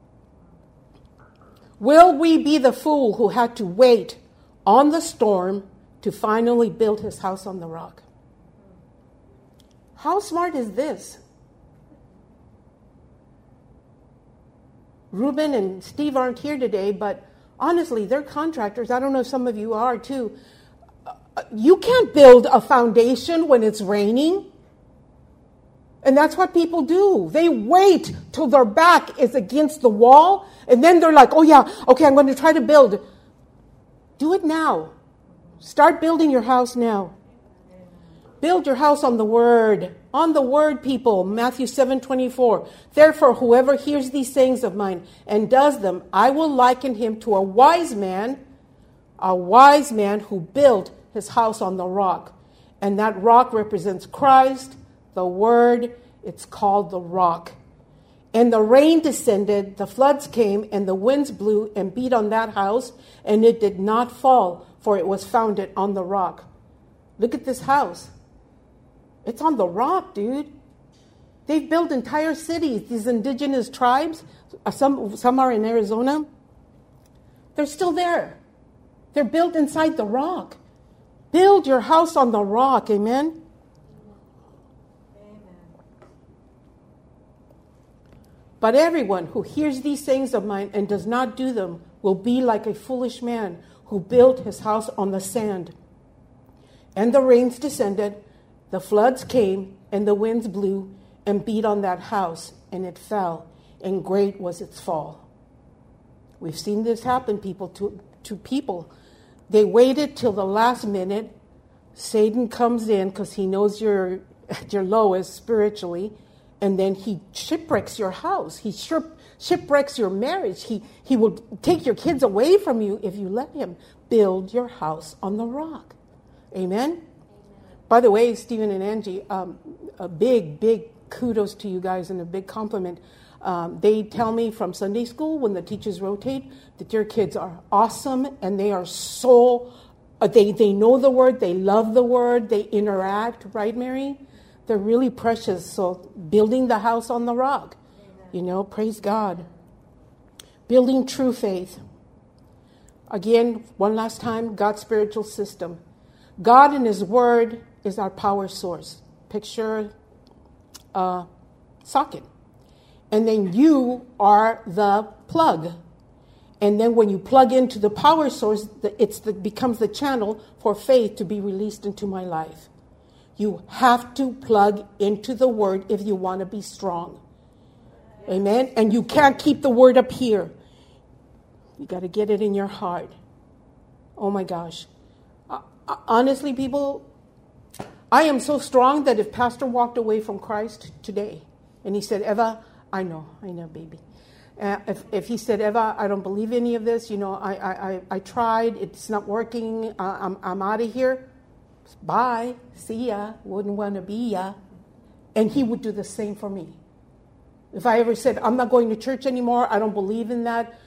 A: Will we be the fool who had to wait on the storm to finally build his house on the rock? How smart is this? Ruben and Steve aren't here today, but honestly, they're contractors. I don't know if some of you are too. You can't build a foundation when it's raining. And that's what people do. They wait till their back is against the wall, and then they're like, oh yeah, okay, I'm going to try to build. Do it now. Start building your house now. Build your house on the Word. On the Word, people. Matthew 7:24. Therefore, whoever hears these sayings of mine and does them, I will liken him to a wise man who built his house on the rock. And that rock represents Christ, the Word. It's called the rock. And the rain descended, the floods came, and the winds blew and beat on that house, and it did not fall, for it was founded on the rock. Look at this house. It's on the rock, dude. They've built entire cities. These indigenous tribes, some are in Arizona. They're still there. They're built inside the rock. Build your house on the rock, amen? But everyone who hears these sayings of mine and does not do them will be like a foolish man who built his house on the sand. And the rains descended, the floods came, and the winds blew and beat on that house, and it fell, and great was its fall. We've seen this happen, people, to people. They waited till the last minute. Satan comes in because he knows you're at your lowest spiritually, and then he shipwrecks your house. He shipwrecks your marriage. He will take your kids away from you if you let him. Build your house on the rock. Amen? By the way, Stephen and Angie, a big kudos to you guys and a big compliment. They tell me from Sunday school when the teachers rotate that your kids are awesome and they are so, they know the Word, they love the Word, they interact, right, Mary? They're really precious. So building the house on the rock, praise God. Building true faith. Again, one last time, God's spiritual system. God and His Word is our power source. Picture a socket. And then you are the plug. And then when you plug into the power source, it becomes the channel for faith to be released into my life. You have to plug into the Word if you want to be strong. Amen? And you can't keep the Word up here. You got to get it in your heart. Oh my gosh. Honestly, people, I am so strong that if Pastor walked away from Christ today and he said, Eva, I know, baby. If he said, Eva, I don't believe any of this, I tried, it's not working, I'm out of here. Bye, see ya, wouldn't want to be ya. And he would do the same for me. If I ever said, I'm not going to church anymore, I don't believe in that.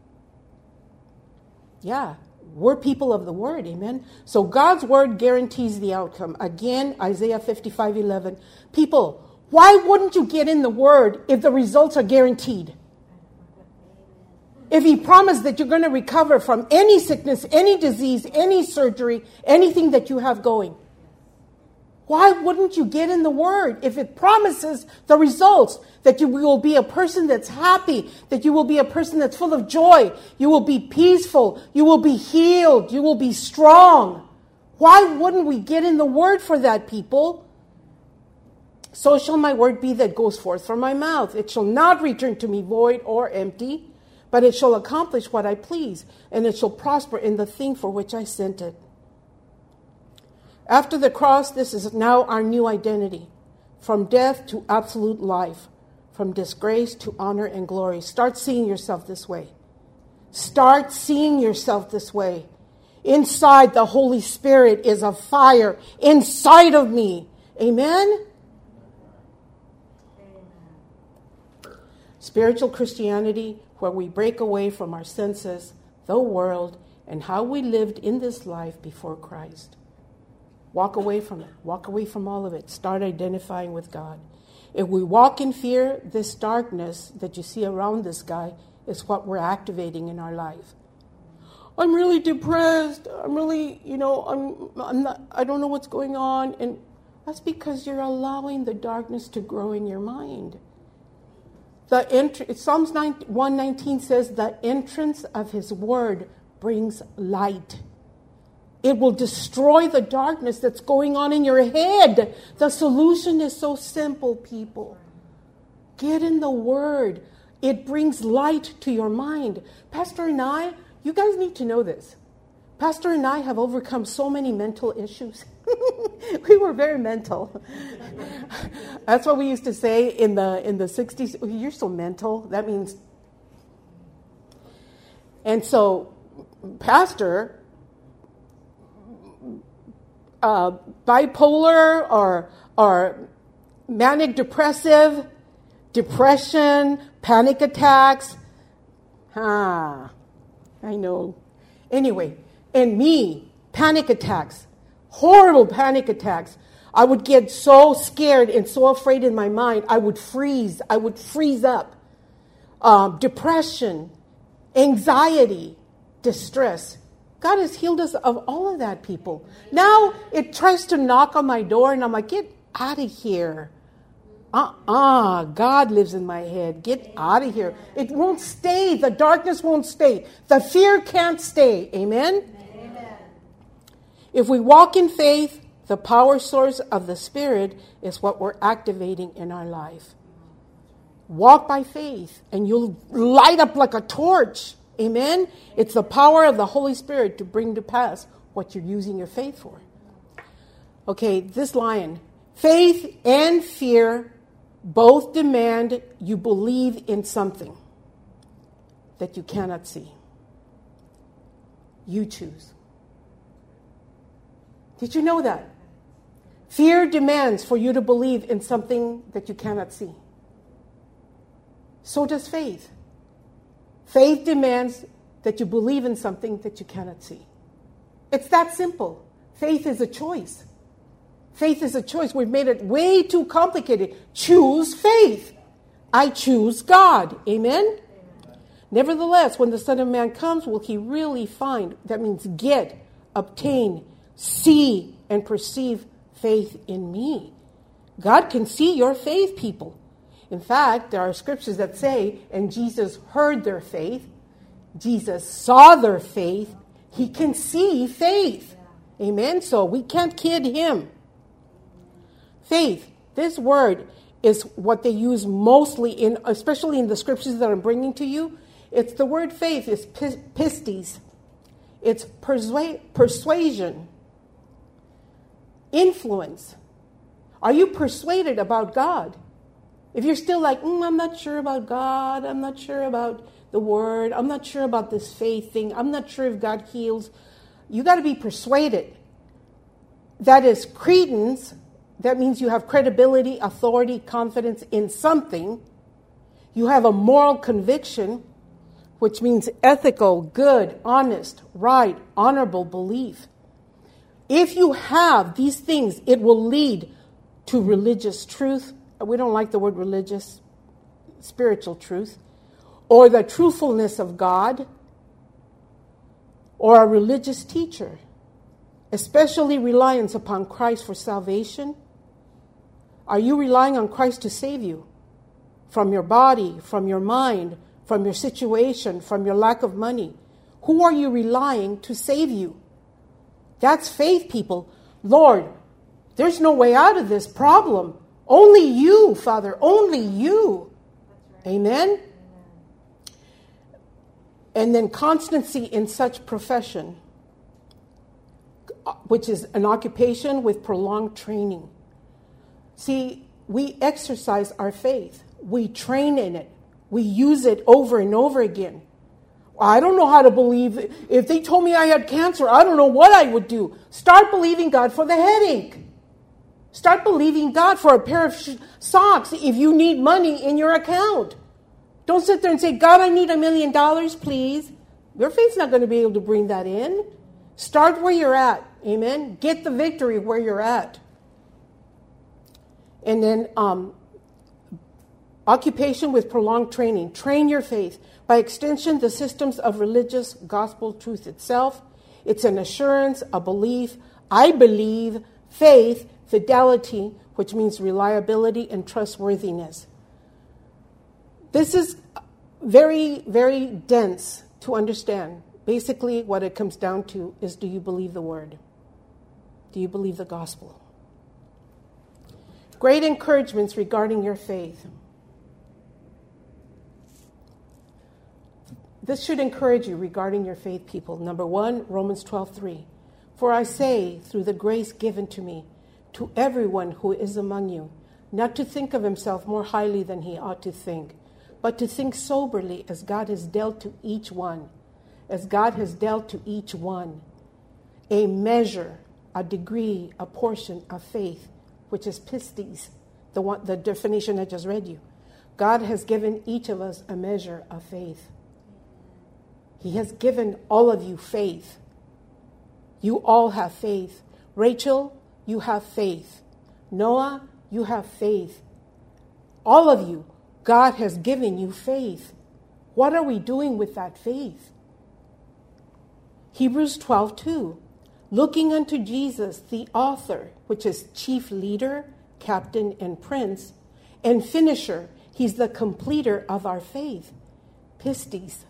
A: Yeah, we're people of the Word, amen? So God's Word guarantees the outcome. Again, Isaiah 55:11. People, why wouldn't you get in the Word if the results are guaranteed? If He promised that you're going to recover from any sickness, any disease, any surgery, anything that you have going, why wouldn't you get in the Word if it promises the results, that you will be a person that's happy, that you will be a person that's full of joy, you will be peaceful, you will be healed, you will be strong? Why wouldn't we get in the Word for that, people? So shall my word be that goes forth from my mouth. It shall not return to me void or empty, but it shall accomplish what I please, and it shall prosper in the thing for which I sent it. After the cross, this is now our new identity. From death to absolute life. From disgrace to honor and glory. Start seeing yourself this way. Start seeing yourself this way. Inside, the Holy Spirit is a fire inside of me. Amen? Spiritual Christianity, where we break away from our senses, the world, and how we lived in this life before Christ. Walk away from it. Walk away from all of it. Start identifying with God. If we walk in fear, this darkness that you see around this guy is what we're activating in our life. I'm really depressed. I'm really, I'm not, I don't know what's going on. And that's because you're allowing the darkness to grow in your mind. Psalms 119 says, the entrance of his word brings light. It will destroy the darkness that's going on in your head. The solution is so simple, people. Get in the word. It brings light to your mind. Pastor and I, you guys need to know this. Pastor and I have overcome so many mental issues. We were very mental. That's what we used to say in the 60s. Oh, you're so mental. That means. And so, Pastor, bipolar or manic depressive, depression, panic attacks. I know. Anyway, and me, panic attacks. Horrible panic attacks. I would get so scared and so afraid in my mind. I would freeze. I would freeze up. Depression, anxiety, distress. God has healed us of all of that, people. Now it tries to knock on my door and I'm like, get out of here. God lives in my head. Get out of here. It won't stay. The darkness won't stay. The fear can't stay. Amen? If we walk in faith, the power source of the Spirit is what we're activating in our life. Walk by faith and you'll light up like a torch. Amen? It's the power of the Holy Spirit to bring to pass what you're using your faith for. Okay, this line. Faith and fear both demand you believe in something that you cannot see. You choose. Did you know that? Fear demands for you to believe in something that you cannot see. So does faith. Faith demands that you believe in something that you cannot see. It's that simple. Faith is a choice. Faith is a choice. We've made it way too complicated. Choose faith. I choose God. Amen? Nevertheless, when the Son of Man comes, will he really find, that means get, obtain, see, and perceive faith in me? God can see your faith, people. In fact, there are scriptures that say, and Jesus heard their faith. Jesus saw their faith. He can see faith. Amen? So we can't kid him. Faith, this word is what they use mostly in, especially in the scriptures that I'm bringing to you. It's the word faith is pistis. It's persuasion, influence. Are you persuaded about God? If you're still like, I'm not sure about God, I'm not sure about the word, I'm not sure about this faith thing, I'm not sure if God heals, you got to be persuaded. That is credence. That means you have credibility, authority, confidence in something. You have a moral conviction, which means ethical, good, honest, right, honorable belief. If you have these things, it will lead to religious truth. We don't like the word religious, spiritual truth, or the truthfulness of God, or a religious teacher, especially reliance upon Christ for salvation. Are you relying on Christ to save you from your body, from your mind, from your situation, from your lack of money? Who are you relying to save you? That's faith, people. Lord, there's no way out of this problem. Only you, Father, only you. Right. Amen? And then constancy in such profession, which is an occupation with prolonged training. See, we exercise our faith. We train in it. We use it over and over again. I don't know how to believe. If they told me I had cancer, I don't know what I would do. Start believing God for the headache. Start believing God for a pair of socks if you need money in your account. Don't sit there and say, God, I need $1 million, please. Your faith's not going to be able to bring that in. Start where you're at. Amen. Get the victory where you're at. And then occupation with prolonged training. Train your faith. By extension, the systems of religious gospel truth itself. It's an assurance, a belief. I believe, faith, fidelity, which means reliability and trustworthiness. This is very, very dense to understand. Basically, what it comes down to is, do you believe the word? Do you believe the gospel? Great encouragements regarding your faith. This should encourage you regarding your faith, people. Number 1, Romans 12:3. For I say, through the grace given to me, to everyone who is among you, not to think of himself more highly than he ought to think, but to think soberly as God has dealt to each one. As God has dealt to each one a measure, a degree, a portion of faith, which is pistis, the definition I just read you. God has given each of us a measure of faith. He has given all of you faith. You all have faith. Rachel, you have faith. Noah, you have faith. All of you, God has given you faith. What are we doing with that faith? Hebrews 12:2. Looking unto Jesus, the author, which is chief leader, captain, and prince, and finisher. He's the completer of our faith. Pistis.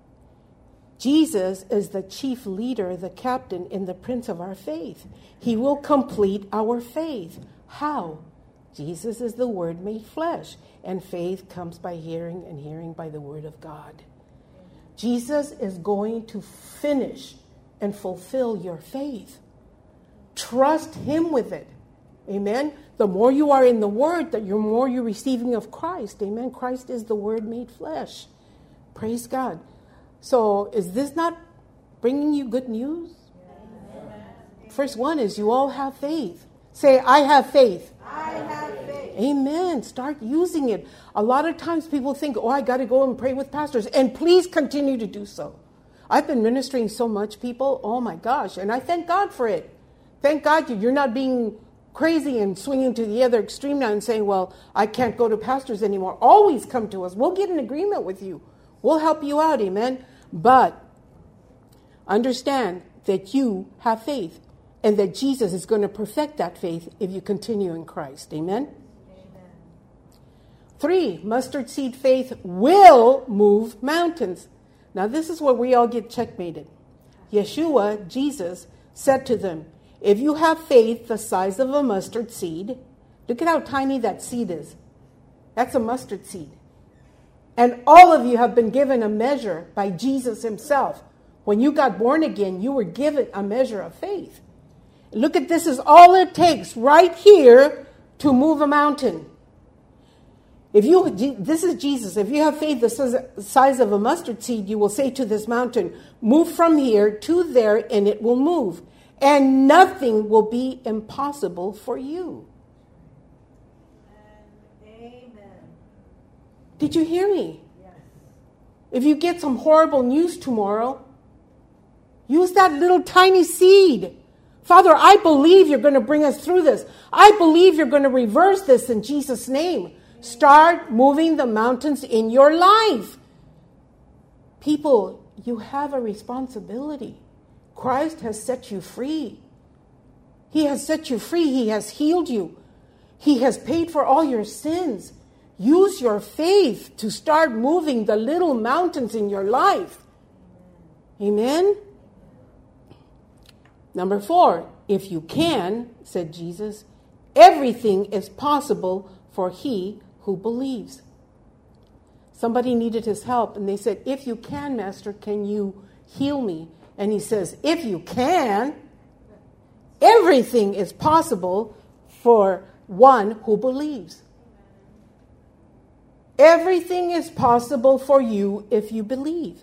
A: Jesus is the chief leader, the captain, and the prince of our faith. He will complete our faith. How? Jesus is the Word made flesh, and faith comes by hearing, and hearing by the Word of God. Jesus is going to finish and fulfill your faith. Trust Him with it. Amen? The more you are in the Word, the more you're receiving of Christ. Amen? Christ is the Word made flesh. Praise God. So is this not bringing you good news? First one is you all have faith. Say, I have faith.
B: I have faith.
A: Amen. Start using it. A lot of times people think, I got to go and pray with pastors. And please continue to do so. I've been ministering so much, people. Oh my gosh. And I thank God for it. Thank God you're not being crazy and swinging to the other extreme now and saying, well, I can't go to pastors anymore. Always come to us. We'll get an agreement with you. We'll help you out. Amen. But understand that you have faith and that Jesus is going to perfect that faith if you continue in Christ. Amen?
B: Amen.
A: 3, mustard seed faith will move mountains. Now this is where we all get checkmated. Yeshua, Jesus, said to them, if you have faith the size of a mustard seed, look at how tiny that seed is. That's a mustard seed. And all of you have been given a measure by Jesus himself. When you got born again, you were given a measure of faith. Look at this is all it takes right here to move a mountain. This is Jesus. If you have faith the size of a mustard seed, you will say to this mountain, move from here to there, and it will move. And nothing will be impossible for you. Did you hear me?
B: Yes.
A: If you get some horrible news tomorrow, use that little tiny seed. Father, I believe you're going to bring us through this. I believe you're going to reverse this in Jesus' name. Start moving the mountains in your life. People, you have a responsibility. Christ has set you free. He has set you free. He has healed you. He has paid for all your sins. Use your faith to start moving the little mountains in your life. Amen? Number 4, if you can, said Jesus, everything is possible for he who believes. Somebody needed his help, and they said, if you can, Master, can you heal me? And he says, if you can, everything is possible for one who believes. Everything is possible for you if you believe.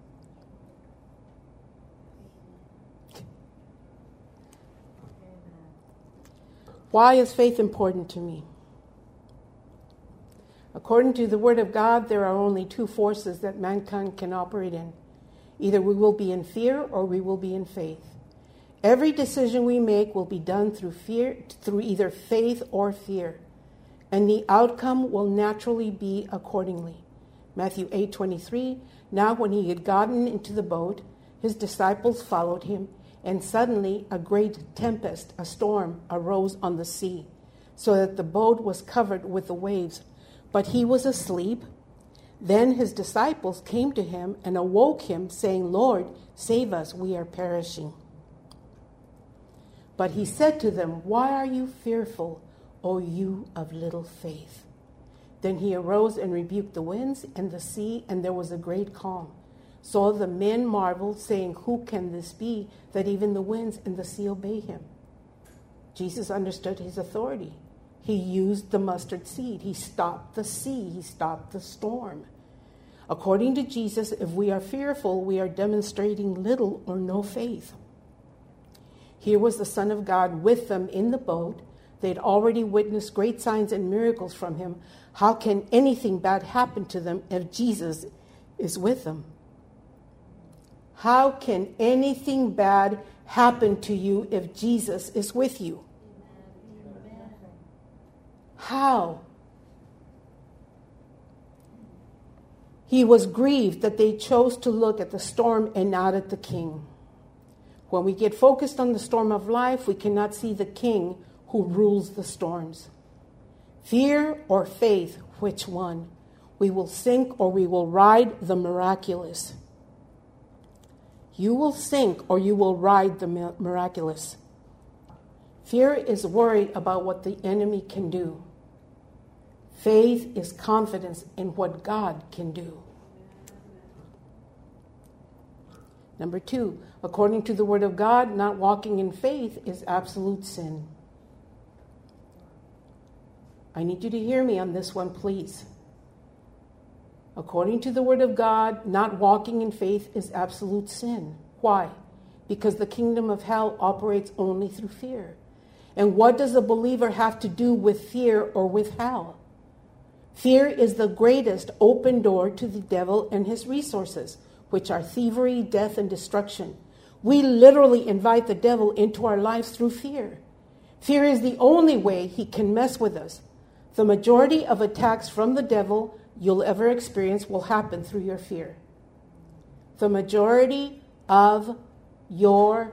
A: Why is faith important to me? According to the Word of God, there are only 2 forces that mankind can operate in. Either we will be in fear or we will be in faith. Every decision we make will be done through either faith or fear. And the outcome will naturally be accordingly. Matthew 8:23. Now when he had gotten into the boat, his disciples followed him, and suddenly a great tempest, a storm, arose on the sea, so that the boat was covered with the waves. But he was asleep. Then his disciples came to him and awoke him, saying, Lord, save us, we are perishing. But he said to them, why are you fearful, O you of little faith? Then he arose and rebuked the winds and the sea, and there was a great calm. So the men marveled, saying, who can this be, that even the winds and the sea obey him? Jesus understood his authority. He used the mustard seed. He stopped the sea. He stopped the storm. According to Jesus, if we are fearful, we are demonstrating little or no faith. Here was the Son of God with them in the boat. They'd already witnessed great signs and miracles from him. How can anything bad happen to them if Jesus is with them? How can anything bad happen to you if Jesus is with you? How? He was grieved that they chose to look at the storm and not at the King. When we get focused on the storm of life, we cannot see the King who rules the storms. Fear or faith, which one? We will sink or we will ride the miraculous. You will sink or you will ride the miraculous. Fear is worry about what the enemy can do. Faith is confidence in what God can do. Number 2, according to the Word of God, not walking in faith is absolute sin. I need you to hear me on this one, please. According to the Word of God, not walking in faith is absolute sin. Why? Because the kingdom of hell operates only through fear. And what does a believer have to do with fear or with hell? Fear is the greatest open door to the devil and his resources, which are thievery, death, and destruction. We literally invite the devil into our lives through fear. Fear is the only way he can mess with us. The majority of attacks from the devil you'll ever experience will happen through your fear. The majority of the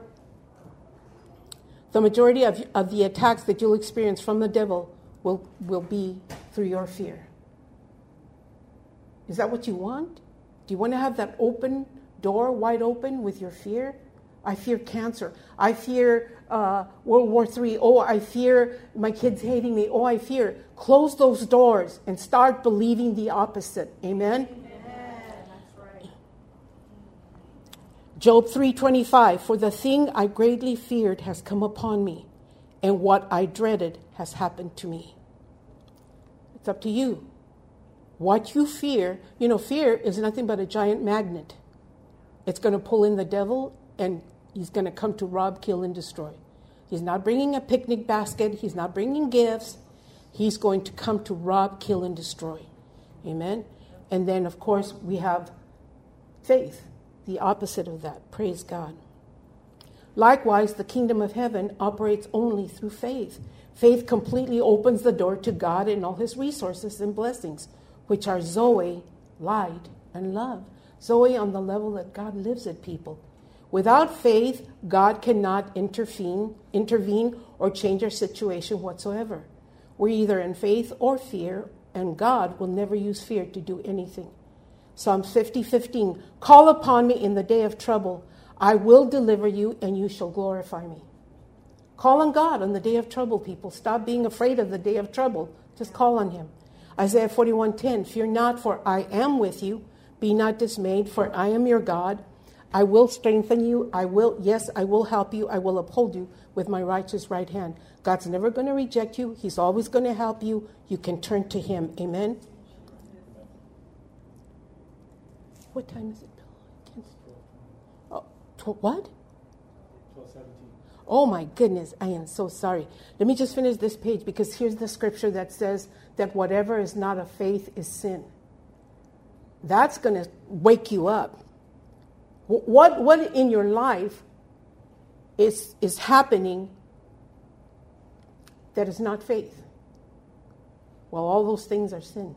A: attacks that you'll experience from the devil will be through your fear. Is that what you want? Do you want to have that open door wide open with your fear? I fear cancer. I fear World War III. Oh, I fear my kids hating me. Oh, I fear. Close those doors and start believing the opposite. Amen?
B: That's right.
A: Job 3:25, for the thing I greatly feared has come upon me, and what I dreaded has happened to me. It's up to you. What you fear, fear is nothing but a giant magnet. It's going to pull in the devil, and he's going to come to rob, kill, and destroy. He's not bringing a picnic basket. He's not bringing gifts. He's going to come to rob, kill, and destroy. Amen? And then, of course, we have faith, the opposite of that. Praise God. Likewise, the kingdom of heaven operates only through faith. Faith completely opens the door to God and all his resources and blessings, which are Zoe, light, and love. Zoe on the level that God lives at people. Without faith, God cannot intervene or change our situation whatsoever. We're either in faith or fear, and God will never use fear to do anything. Psalms 50:15, call upon me in the day of trouble. I will deliver you, and you shall glorify me. Call on God on the day of trouble, people. Stop being afraid of the day of trouble. Just call on him. Isaiah 41:10, fear not, for I am with you. Be not dismayed, for I am your God. I will strengthen you. I will help you. I will uphold you with my righteous right hand. God's never going to reject you. He's always going to help you. You can turn to him. Amen? What time is it, Bill? What?
C: 12:17.
A: Oh my goodness, I am so sorry. Let me just finish this page, because here's the scripture that says that whatever is not of faith is sin. That's going to wake you up. What in your life is happening that is not faith? Well, all those things are sin.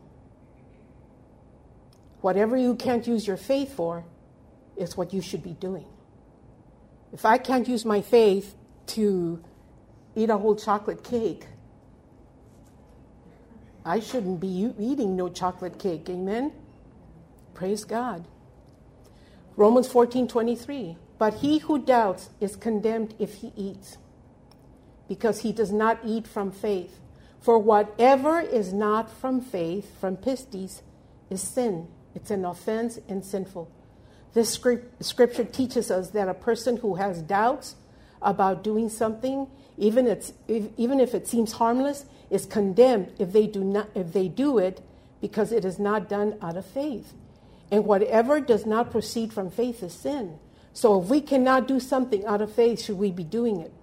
A: Whatever you can't use your faith for is what you should be doing. If I can't use my faith to eat a whole chocolate cake, I shouldn't be eating no chocolate cake. Amen? Praise God. Romans 14:23. But he who doubts is condemned if he eats, because he does not eat from faith. For whatever is not from faith, from pistis, is sin. It's an offense and sinful. This scripture teaches us that a person who has doubts about doing something, even if it seems harmless, is condemned if they do it, because it is not done out of faith. And whatever does not proceed from faith is sin. So if we cannot do something out of faith, should we be doing it?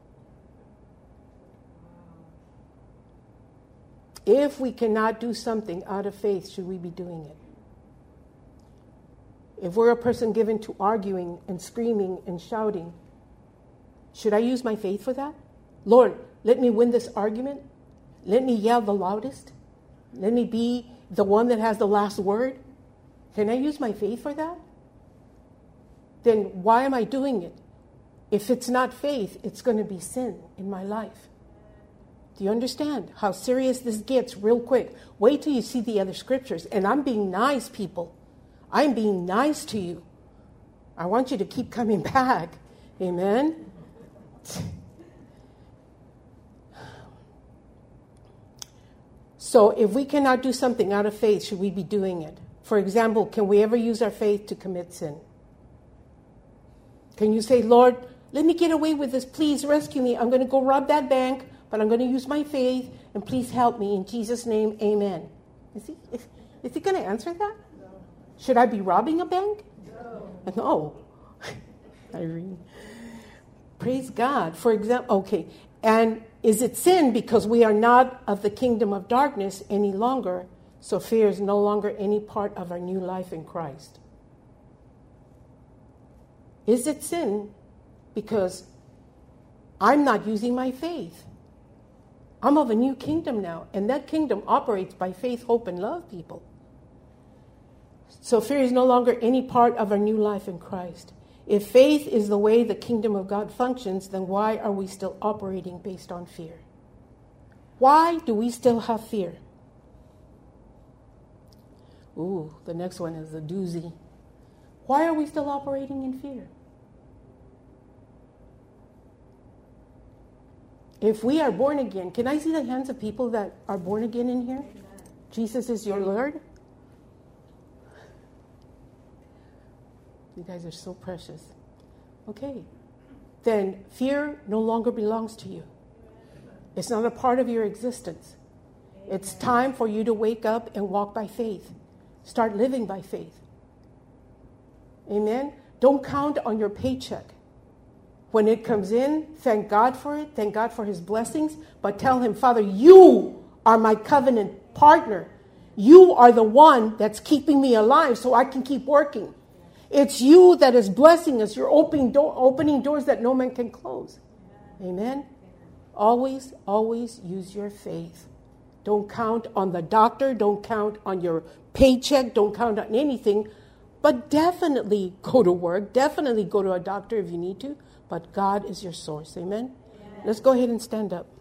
A: If we cannot do something out of faith, should we be doing it? If we're a person given to arguing and screaming and shouting, should I use my faith for that? Lord, let me win this argument. Let me yell the loudest. Let me be the one that has the last word. Can I use my faith for that? Then why am I doing it? If it's not faith, it's going to be sin in my life. Do you understand how serious this gets real quick? Wait till you see the other scriptures. And I'm being nice, people. I'm being nice to you. I want you to keep coming back. Amen? So if we cannot do something out of faith, should we be doing it? For example, can we ever use our faith to commit sin? Can you say, Lord, let me get away with this. Please rescue me. I'm going to go rob that bank, but I'm going to use my faith, and please help me. In Jesus' name, amen. Is he going to answer that? No. Should I be robbing a bank? No. Irene. Praise God. For example, okay. And is it sin because we are not of the kingdom of darkness any longer, so fear is no longer any part of our new life in Christ? Is it sin because I'm not using my faith? I'm of a new kingdom now, and that kingdom operates by faith, hope, and love, people. So fear is no longer any part of our new life in Christ. If faith is the way the kingdom of God functions, then why are we still operating based on fear? Why do we still have fear? Ooh, the next one is a doozy. Why are we still operating in fear? If we are born again, can I see the hands of people that are born again in here? Jesus is your Lord? You guys are so precious. Okay. Then fear no longer belongs to you. It's not a part of your existence. It's time for you to wake up and walk by faith. Start living by faith. Amen? Don't count on your paycheck. When it comes in, thank God for it. Thank God for his blessings. But tell him, Father, you are my covenant partner. You are the one that's keeping me alive so I can keep working. It's you that is blessing us. You're opening doors that no man can close. Amen? Always, always use your faith. Don't count on the doctor. Don't count on your paycheck. Don't count on anything. But definitely go to work. Definitely go to a doctor if you need to. But God is your source. Amen? Let's go ahead and stand up.